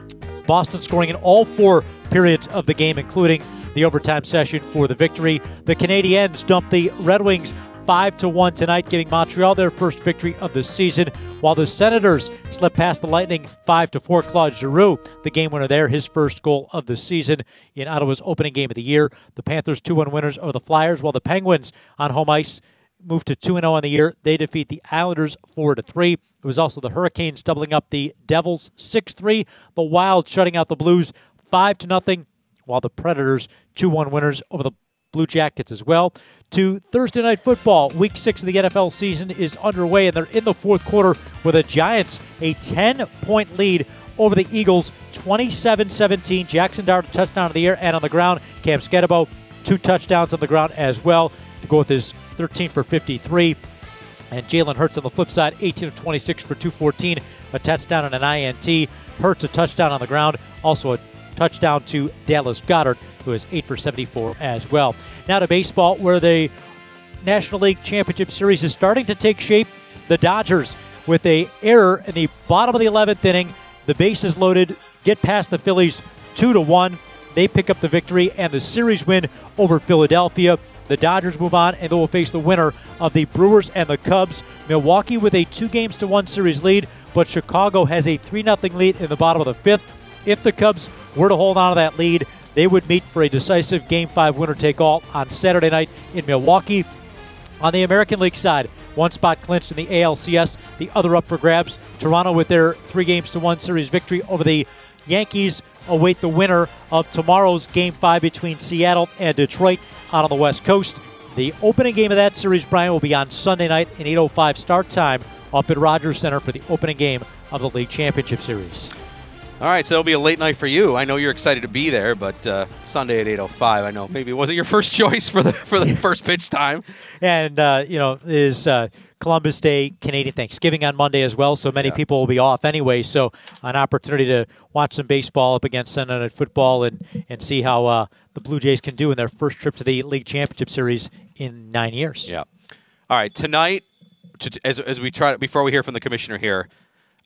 Speaker 10: Boston scoring in all four periods of the game, including the overtime session for the victory. The Canadiens dumped the Red Wings five to one tonight, giving Montreal their first victory of the season, while the Senators slipped past the Lightning five to four. Claude Giroux, the game winner there, his first goal of the season in Ottawa's opening game of the year. The Panthers two one winners over the Flyers, while the Penguins on home ice moved to two and oh on the year. They defeat the Islanders four to three. It was also the Hurricanes doubling up the Devils six three. The Wild shutting out the Blues five to nothing. While the Predators two one winners over the Blue Jackets as well. To Thursday Night Football, Week six of the N F L season is underway, and they're in the fourth quarter with the Giants a ten-point lead over the Eagles, twenty-seven seventeen. Jackson Dart, a touchdown in the air and on the ground. Cam Sketebo, two touchdowns on the ground as well to go with his thirteen for fifty-three. And Jalen Hurts on the flip side, eighteen of twenty-six for two fourteen, a touchdown and an I N T. Hurts a touchdown on the ground, also a touchdown to Dallas Goedert, who is eight for seventy-four as well. Now to baseball, where the National League Championship Series is starting to take shape. The Dodgers, with a error in the bottom of the eleventh inning, the bases loaded, get past the Phillies two to one. They pick up the victory and the series win over Philadelphia. The Dodgers move on, and they will face the winner of the Brewers and the Cubs. Milwaukee with a two games to one series lead, but Chicago has a three nothing lead in the bottom of the fifth. If the Cubs were to hold on to that lead, they would meet for a decisive Game five winner-take-all on Saturday night in Milwaukee. On the American League side, one spot clinched in the A L C S, the other up for grabs. Toronto with their three games to one series victory over the Yankees await the winner of tomorrow's Game five between Seattle and Detroit out on the West Coast. The opening game of that series, Brian, will be on Sunday night in eight oh five start time up at Rogers Center for the opening game of the League Championship Series.
Speaker 9: All right, so it'll be a late night for you. I know you're excited to be there, but uh, Sunday at eight oh five, I know maybe it wasn't your first choice for the for the first pitch time.
Speaker 10: And, uh, you know, it is uh, Columbus Day, Canadian Thanksgiving on Monday as well, so many yeah. people will be off anyway. So an opportunity to watch some baseball up against Sunday Night Football and, and see how uh, the Blue Jays can do in their first trip to the League Championship Series in nine years.
Speaker 9: Yeah. All right, tonight, to, as, as we try, before we hear from the commissioner here,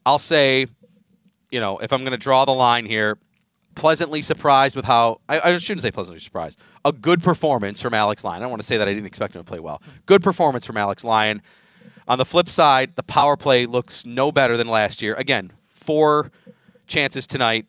Speaker 9: I'll say, you know, if I'm going to draw the line here, pleasantly surprised with how I, I shouldn't say pleasantly surprised. A good performance from Alex Lyon. I don't want to say that I didn't expect him to play well. Good performance from Alex Lyon. On the flip side, the power play looks no better than last year. Again, four chances tonight.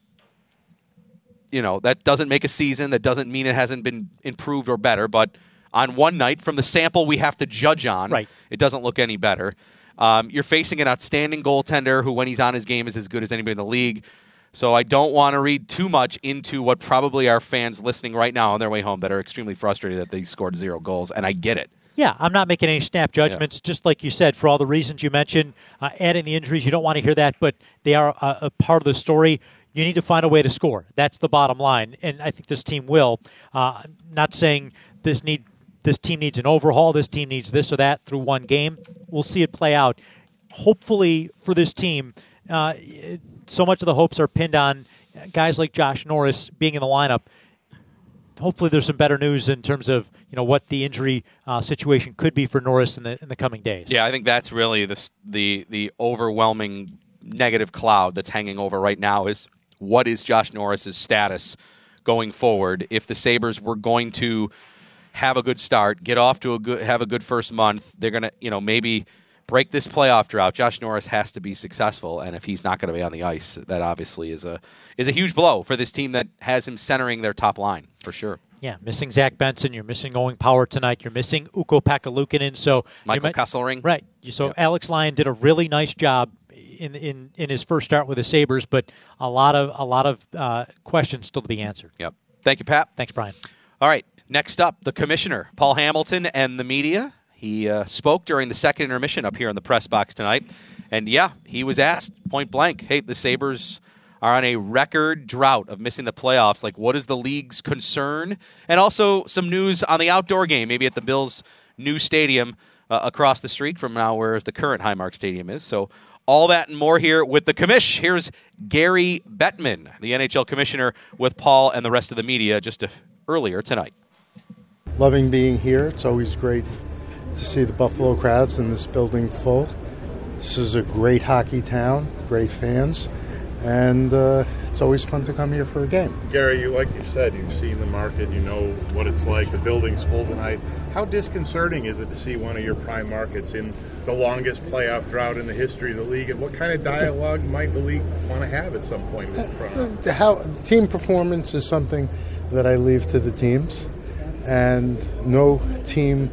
Speaker 9: You know, that doesn't make a season. That doesn't mean it hasn't been improved or better. But on one night, from the sample we have to judge on, right. It doesn't look any better. Um, you're facing an outstanding goaltender who, when he's on his game, is as good as anybody in the league. So I don't want to read too much into what probably our fans listening right now on their way home that are extremely frustrated that they scored zero goals, and I get it.
Speaker 10: Yeah, I'm not making any snap judgments, yeah. Just like you said, for all the reasons you mentioned. Uh, adding the injuries, you don't want to hear that, but they are a, a part of the story. You need to find a way to score. That's the bottom line, and I think this team will. Uh, I'm not saying this need this team needs an overhaul, this team needs this or that through one game. We'll see it play out. Hopefully for this team, uh, it, so much of the hopes are pinned on guys like Josh Norris being in the lineup. Hopefully there's some better news in terms of, you know, what the injury uh, situation could be for Norris in the in the coming days.
Speaker 9: Yeah, I think that's really the the the overwhelming negative cloud that's hanging over right now is what is Josh Norris's status going forward? If the Sabres were going to have a good start, get off to a good have a good first month, they're going to, you know, maybe break this playoff drought. Josh Norris has to be successful, and if he's not going to be on the ice, that obviously is a is a huge blow for this team that has him centering their top line, for sure.
Speaker 10: Yeah, missing Zach Benson, you're missing Owen Power tonight, you're missing Ukko Pakalukinen. So
Speaker 9: Michael Kesselring.
Speaker 10: Right. So yep. Alex Lyon did a really nice job in in in his first start with the Sabres, but a lot of a lot of uh, questions still to be answered.
Speaker 9: Yep. Thank you, Pat.
Speaker 10: Thanks, Brian.
Speaker 9: All right. Next up, the commissioner, Paul Hamilton, and the media. He uh, spoke during the second intermission up here in the press box tonight. And, yeah, he was asked point blank, hey, the Sabres are on a record drought of missing the playoffs. Like, what is the league's concern? And also some news on the outdoor game, maybe at the Bills' new stadium uh, across the street from now where the current Highmark Stadium is. So all that and more here with the commish. Here's Gary Bettman, the N H L commissioner, with Paul and the rest of the media just a, earlier tonight.
Speaker 12: Loving being here. It's always great to see the Buffalo crowds in this building full. This is a great hockey town, great fans, and uh, it's always fun to come here for a game.
Speaker 18: Gary, you like you said, you've seen the market, you know what it's like. The building's full tonight. How disconcerting is it to see one of your prime markets in the longest playoff drought in the history of the league? And what kind of dialogue might the league want to have at some point with the front?
Speaker 12: How, team performance is something that I leave to the teams, and no team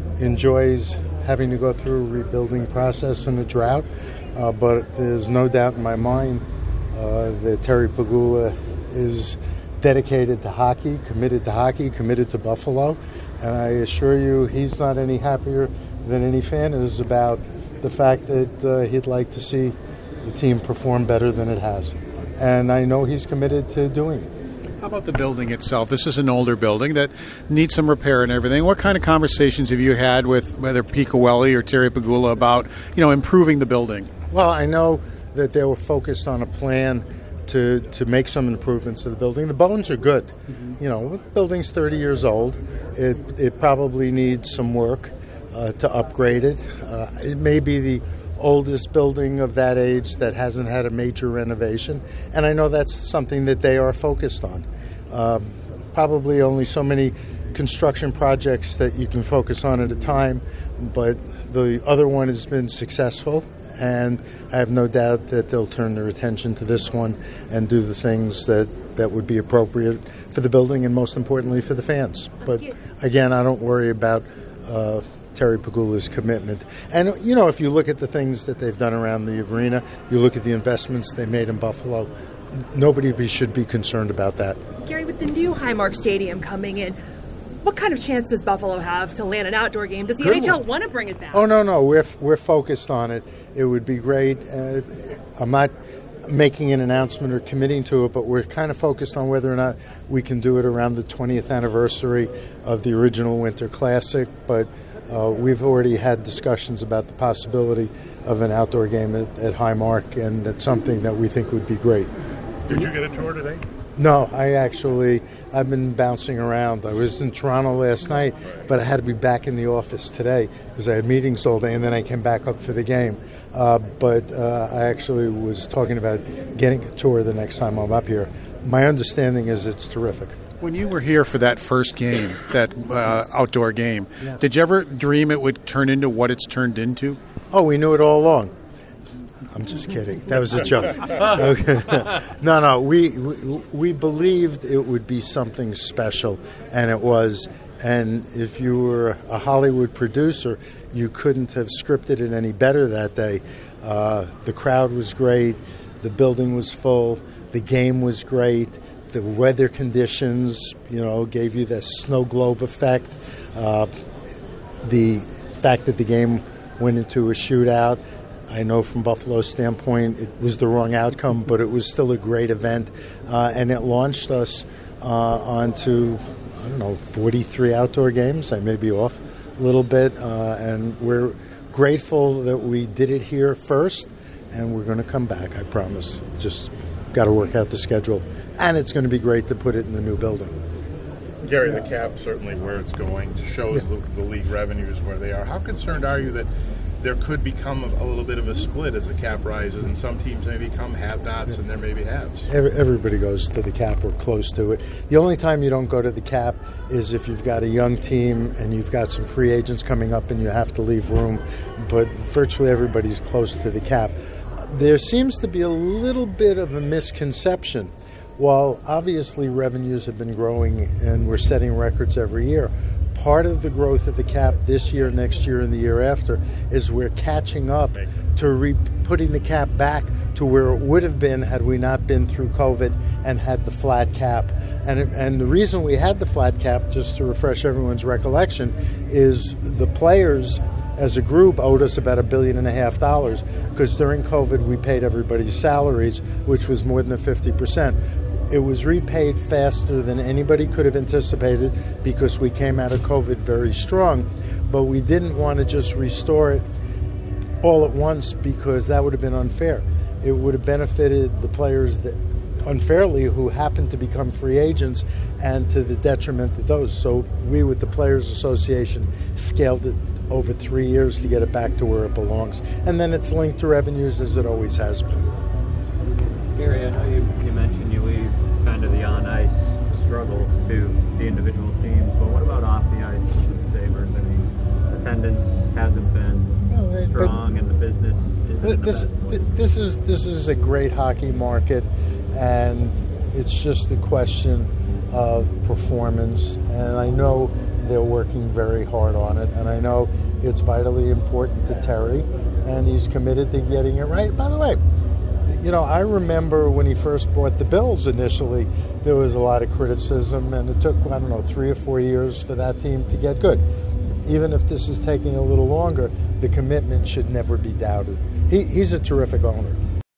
Speaker 12: enjoys having to go through a rebuilding process in a drought, uh, but there's no doubt in my mind uh, that Terry Pegula is dedicated to hockey, committed to hockey, committed to Buffalo, and I assure you he's not any happier than any fan is about the fact that uh, he'd like to see the team perform better than it has. And I know he's committed to doing it.
Speaker 11: How about the building itself? This is an older building that needs some repair and everything. What kind of conversations have you had with whether Pete Coelho or Terry Pegula about, you know, improving the building?
Speaker 12: Well, I know that they were focused on a plan to, to make some improvements to the building. The bones are good. Mm-hmm. You know, the building's thirty years old. It, it probably needs some work uh, to upgrade it. Uh, it may be the oldest building of that age that hasn't had a major renovation, and I know that's something that they are focused on. Um, probably only so many construction projects that you can focus on at a time, but the other one has been successful, and I have no doubt that they'll turn their attention to this one and do the things that, that would be appropriate for the building and most importantly for the fans. But again, I don't worry about uh, Terry Pegula's commitment. And, you know, if you look at the things that they've done around the arena, you look at the investments they made in Buffalo, nobody should be concerned about that.
Speaker 17: Gary, with the new Highmark Stadium coming in, what kind of chance does Buffalo have to land an outdoor game? Does the Good N H L one. want to bring it back?
Speaker 12: Oh, no, no. We're, we're focused on it. It would be great. Uh, I'm not making an announcement or committing to it, but we're kind of focused on whether or not we can do it around the twentieth anniversary of the original Winter Classic. But Uh, we've already had discussions about the possibility of an outdoor game at, at Highmark, and that's something that we think would be great.
Speaker 18: Did you get a tour today?
Speaker 12: No, I actually, I've been bouncing around. I was in Toronto last night, but I had to be back in the office today because I had meetings all day, and then I came back up for the game. Uh, but uh, I actually was talking about getting a tour the next time I'm up here. My understanding is it's terrific.
Speaker 11: When you were here for that first game, that uh, outdoor game,
Speaker 12: yes.
Speaker 11: Did you ever dream it would turn into what it's turned into?
Speaker 12: Oh, we knew it all along. I'm just kidding. That was a joke. Okay. No, no. We, we we believed it would be something special, and it was. And if you were a Hollywood producer, you couldn't have scripted it any better that day. Uh, the crowd was great. The building was full. The game was great. The weather conditions, you know, gave you the snow globe effect. Uh, the fact that the game went into a shootout. I know from Buffalo's standpoint it was the wrong outcome, but it was still a great event, uh, and it launched us uh, onto, I don't know, forty-three outdoor games. I may be off a little bit, uh, and we're grateful that we did it here first, and we're going to come back, I promise. Just got to work out the schedule, and it's going to be great to put it in the new building.
Speaker 18: Gary, the cap certainly where it's going shows yeah. the, the league revenues where they are. How concerned are you that there could become a, a little bit of a split as the cap rises, and some teams may become have-nots yeah. and there may be haves?
Speaker 12: Every, everybody goes to the cap or close to it. The only time you don't go to the cap is if you've got a young team and you've got some free agents coming up and you have to leave room, but virtually everybody's close to the cap. There seems to be a little bit of a misconception. While obviously revenues have been growing and we're setting records every year, part of the growth of the cap this year, next year, and the year after is we're catching up to re- putting the cap back to where it would have been had we not been through COVID and had the flat cap. And and the reason we had the flat cap, just to refresh everyone's recollection, is the players as a group owed us about a billion and a half dollars because during COVID we paid everybody's salaries, which was more than fifty percent. It was repaid faster than anybody could have anticipated because we came out of COVID very strong, but we didn't want to just restore it all at once because that would have been unfair. It would have benefited the players that unfairly who happened to become free agents and to the detriment of those. So we, with the Players Association, scaled it over three years to get it back to where it belongs. And then it's linked to revenues as it always has been.
Speaker 16: Gary, I know you, you mentioned you leave kind of the on-ice struggles to the individual teams, but what about off the ice with the Sabres? I mean, attendance hasn't been no, strong and the business isn't
Speaker 12: this,
Speaker 16: the best.
Speaker 12: Th- this is this is a great hockey market, and it's just a question of performance, and I know they're working very hard on it, and I know it's vitally important to Terry, and he's committed to getting it right. By the way, you know, I remember when he first bought the Bills initially, there was a lot of criticism, and it took, I don't know, three or four years for that team to get good. Even if this is taking a little longer, the commitment should never be doubted. He, he's a terrific owner.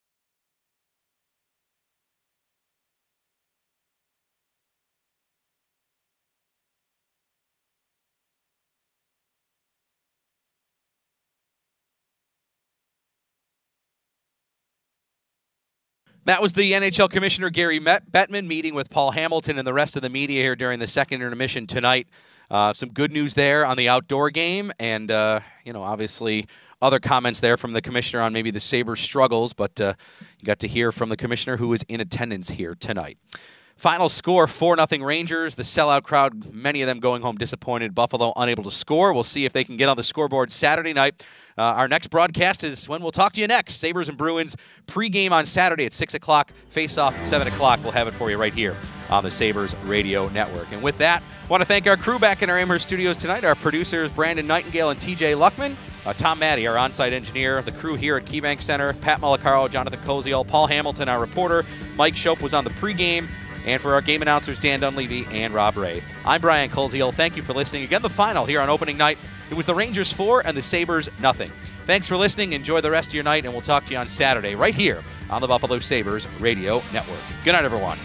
Speaker 9: That was the N H L Commissioner Gary Bettman meeting with Paul Hamilton and the rest of the media here during the second intermission tonight. Uh, some good news there on the outdoor game, and uh, you know, obviously other comments there from the commissioner on maybe the Sabres' struggles, but uh, you got to hear from the commissioner who was in attendance here tonight. Final score, four nothing Rangers. The sellout crowd, many of them going home disappointed. Buffalo unable to score. We'll see if they can get on the scoreboard Saturday night. Uh, our next broadcast is when we'll talk to you next. Sabres and Bruins pregame on Saturday at six o'clock. Face-off at seven o'clock. We'll have it for you right here on the Sabres Radio Network. And with that, I want to thank our crew back in our Amherst studios tonight, our producers Brandon Nightingale and T J Luckman, uh, Tom Maddy, our on-site engineer, the crew here at KeyBank Center, Pat Malacaro, Jonathan Koziel, Paul Hamilton, our reporter, Mike Shope was on the pregame, and for our game announcers, Dan Dunleavy and Rob Ray. I'm Brian Koziel. Thank you for listening. Again, the final here on opening night. It was the Rangers four and the Sabres nothing. Thanks for listening. Enjoy the rest of your night, and we'll talk to you on Saturday right here on the Buffalo Sabres Radio Network. Good night, everyone.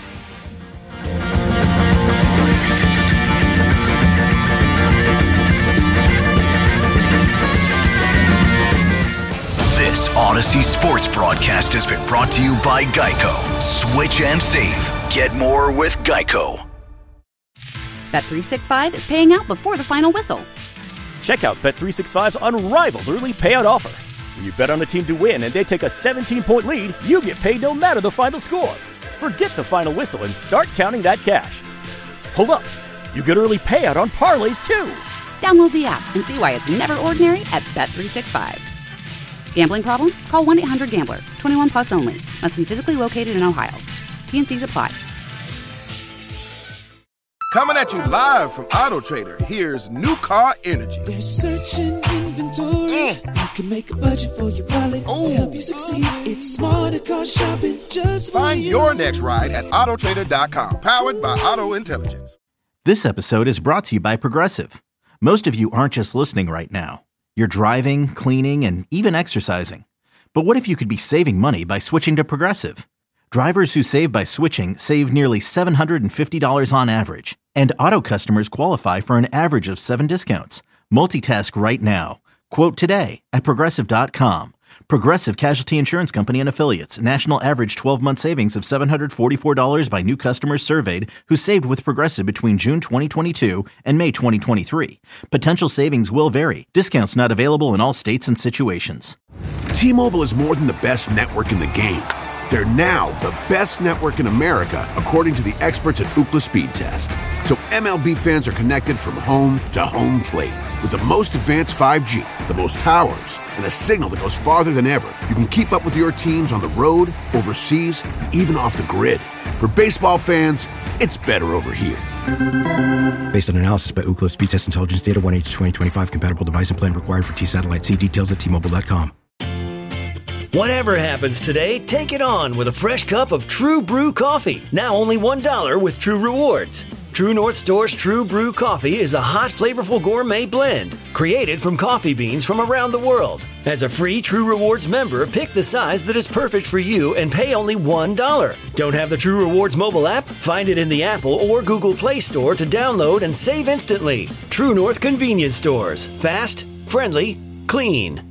Speaker 22: This on
Speaker 15: Odyssey Sports broadcast has been brought to you by Geico. Switch and save. Get more with Geico.
Speaker 1: Bet three sixty-five is paying out before the final whistle.
Speaker 2: Check out Bet three sixty-five's unrivaled early payout offer. When you bet on a team to win and they take a seventeen-point lead, you get paid no matter the final score. Forget the final whistle and start counting that cash. Hold up. You get early payout on parlays, too.
Speaker 1: Download the app and see why it's never ordinary at Bet three sixty-five. Gambling problem? Call one eight hundred gambler. twenty-one plus only. Must be physically located in Ohio. T N Cs apply.
Speaker 3: Coming at you live from Auto Trader, here's New Car Energy.
Speaker 4: They're searching inventory. Mm. You can make a budget for your wallet Ooh. to help you succeed. It's smarter car shopping just for
Speaker 3: Find
Speaker 4: you.
Speaker 3: your next ride at auto trader dot com. Powered by Auto Intelligence.
Speaker 5: This episode is brought to you by Progressive. Most of you aren't just listening right now. You're driving, cleaning, and even exercising. But what if you could be saving money by switching to Progressive? Drivers who save by switching save nearly seven hundred fifty dollars on average. And auto customers qualify for an average of seven discounts. Multitask right now. Quote today at Progressive dot com. Progressive Casualty Insurance Company and Affiliates. National average twelve-month savings of seven hundred forty-four dollars by new customers surveyed who saved with Progressive between June twenty twenty-two and May twenty twenty-three. Potential savings will vary. Discounts not available in all states and situations.
Speaker 6: T-Mobile is more than the best network in the game. They're now the best network in America, according to the experts at Ookla Speed Test. So M L B fans are connected from home to home plate. With the most advanced five G, the most towers, and a signal that goes farther than ever, you can keep up with your teams on the road, overseas, and even off the grid. For baseball fans, it's better over here.
Speaker 7: Based on analysis by Ookla Speed Test Intelligence Data, one H twenty twenty-five compatible device and plan required for T-Satellite. See details at T Mobile dot com.
Speaker 22: Whatever happens today, take it on with a fresh cup of True Brew coffee. Now only one dollar with True Rewards. True North Store's True Brew coffee is a hot, flavorful gourmet blend created from coffee beans from around the world. As a free True Rewards member, pick the size that is perfect for you and pay only one dollar. Don't have the True Rewards mobile app? Find it in the Apple or Google Play Store to download and save instantly. True North Convenience Stores. Fast, friendly, clean.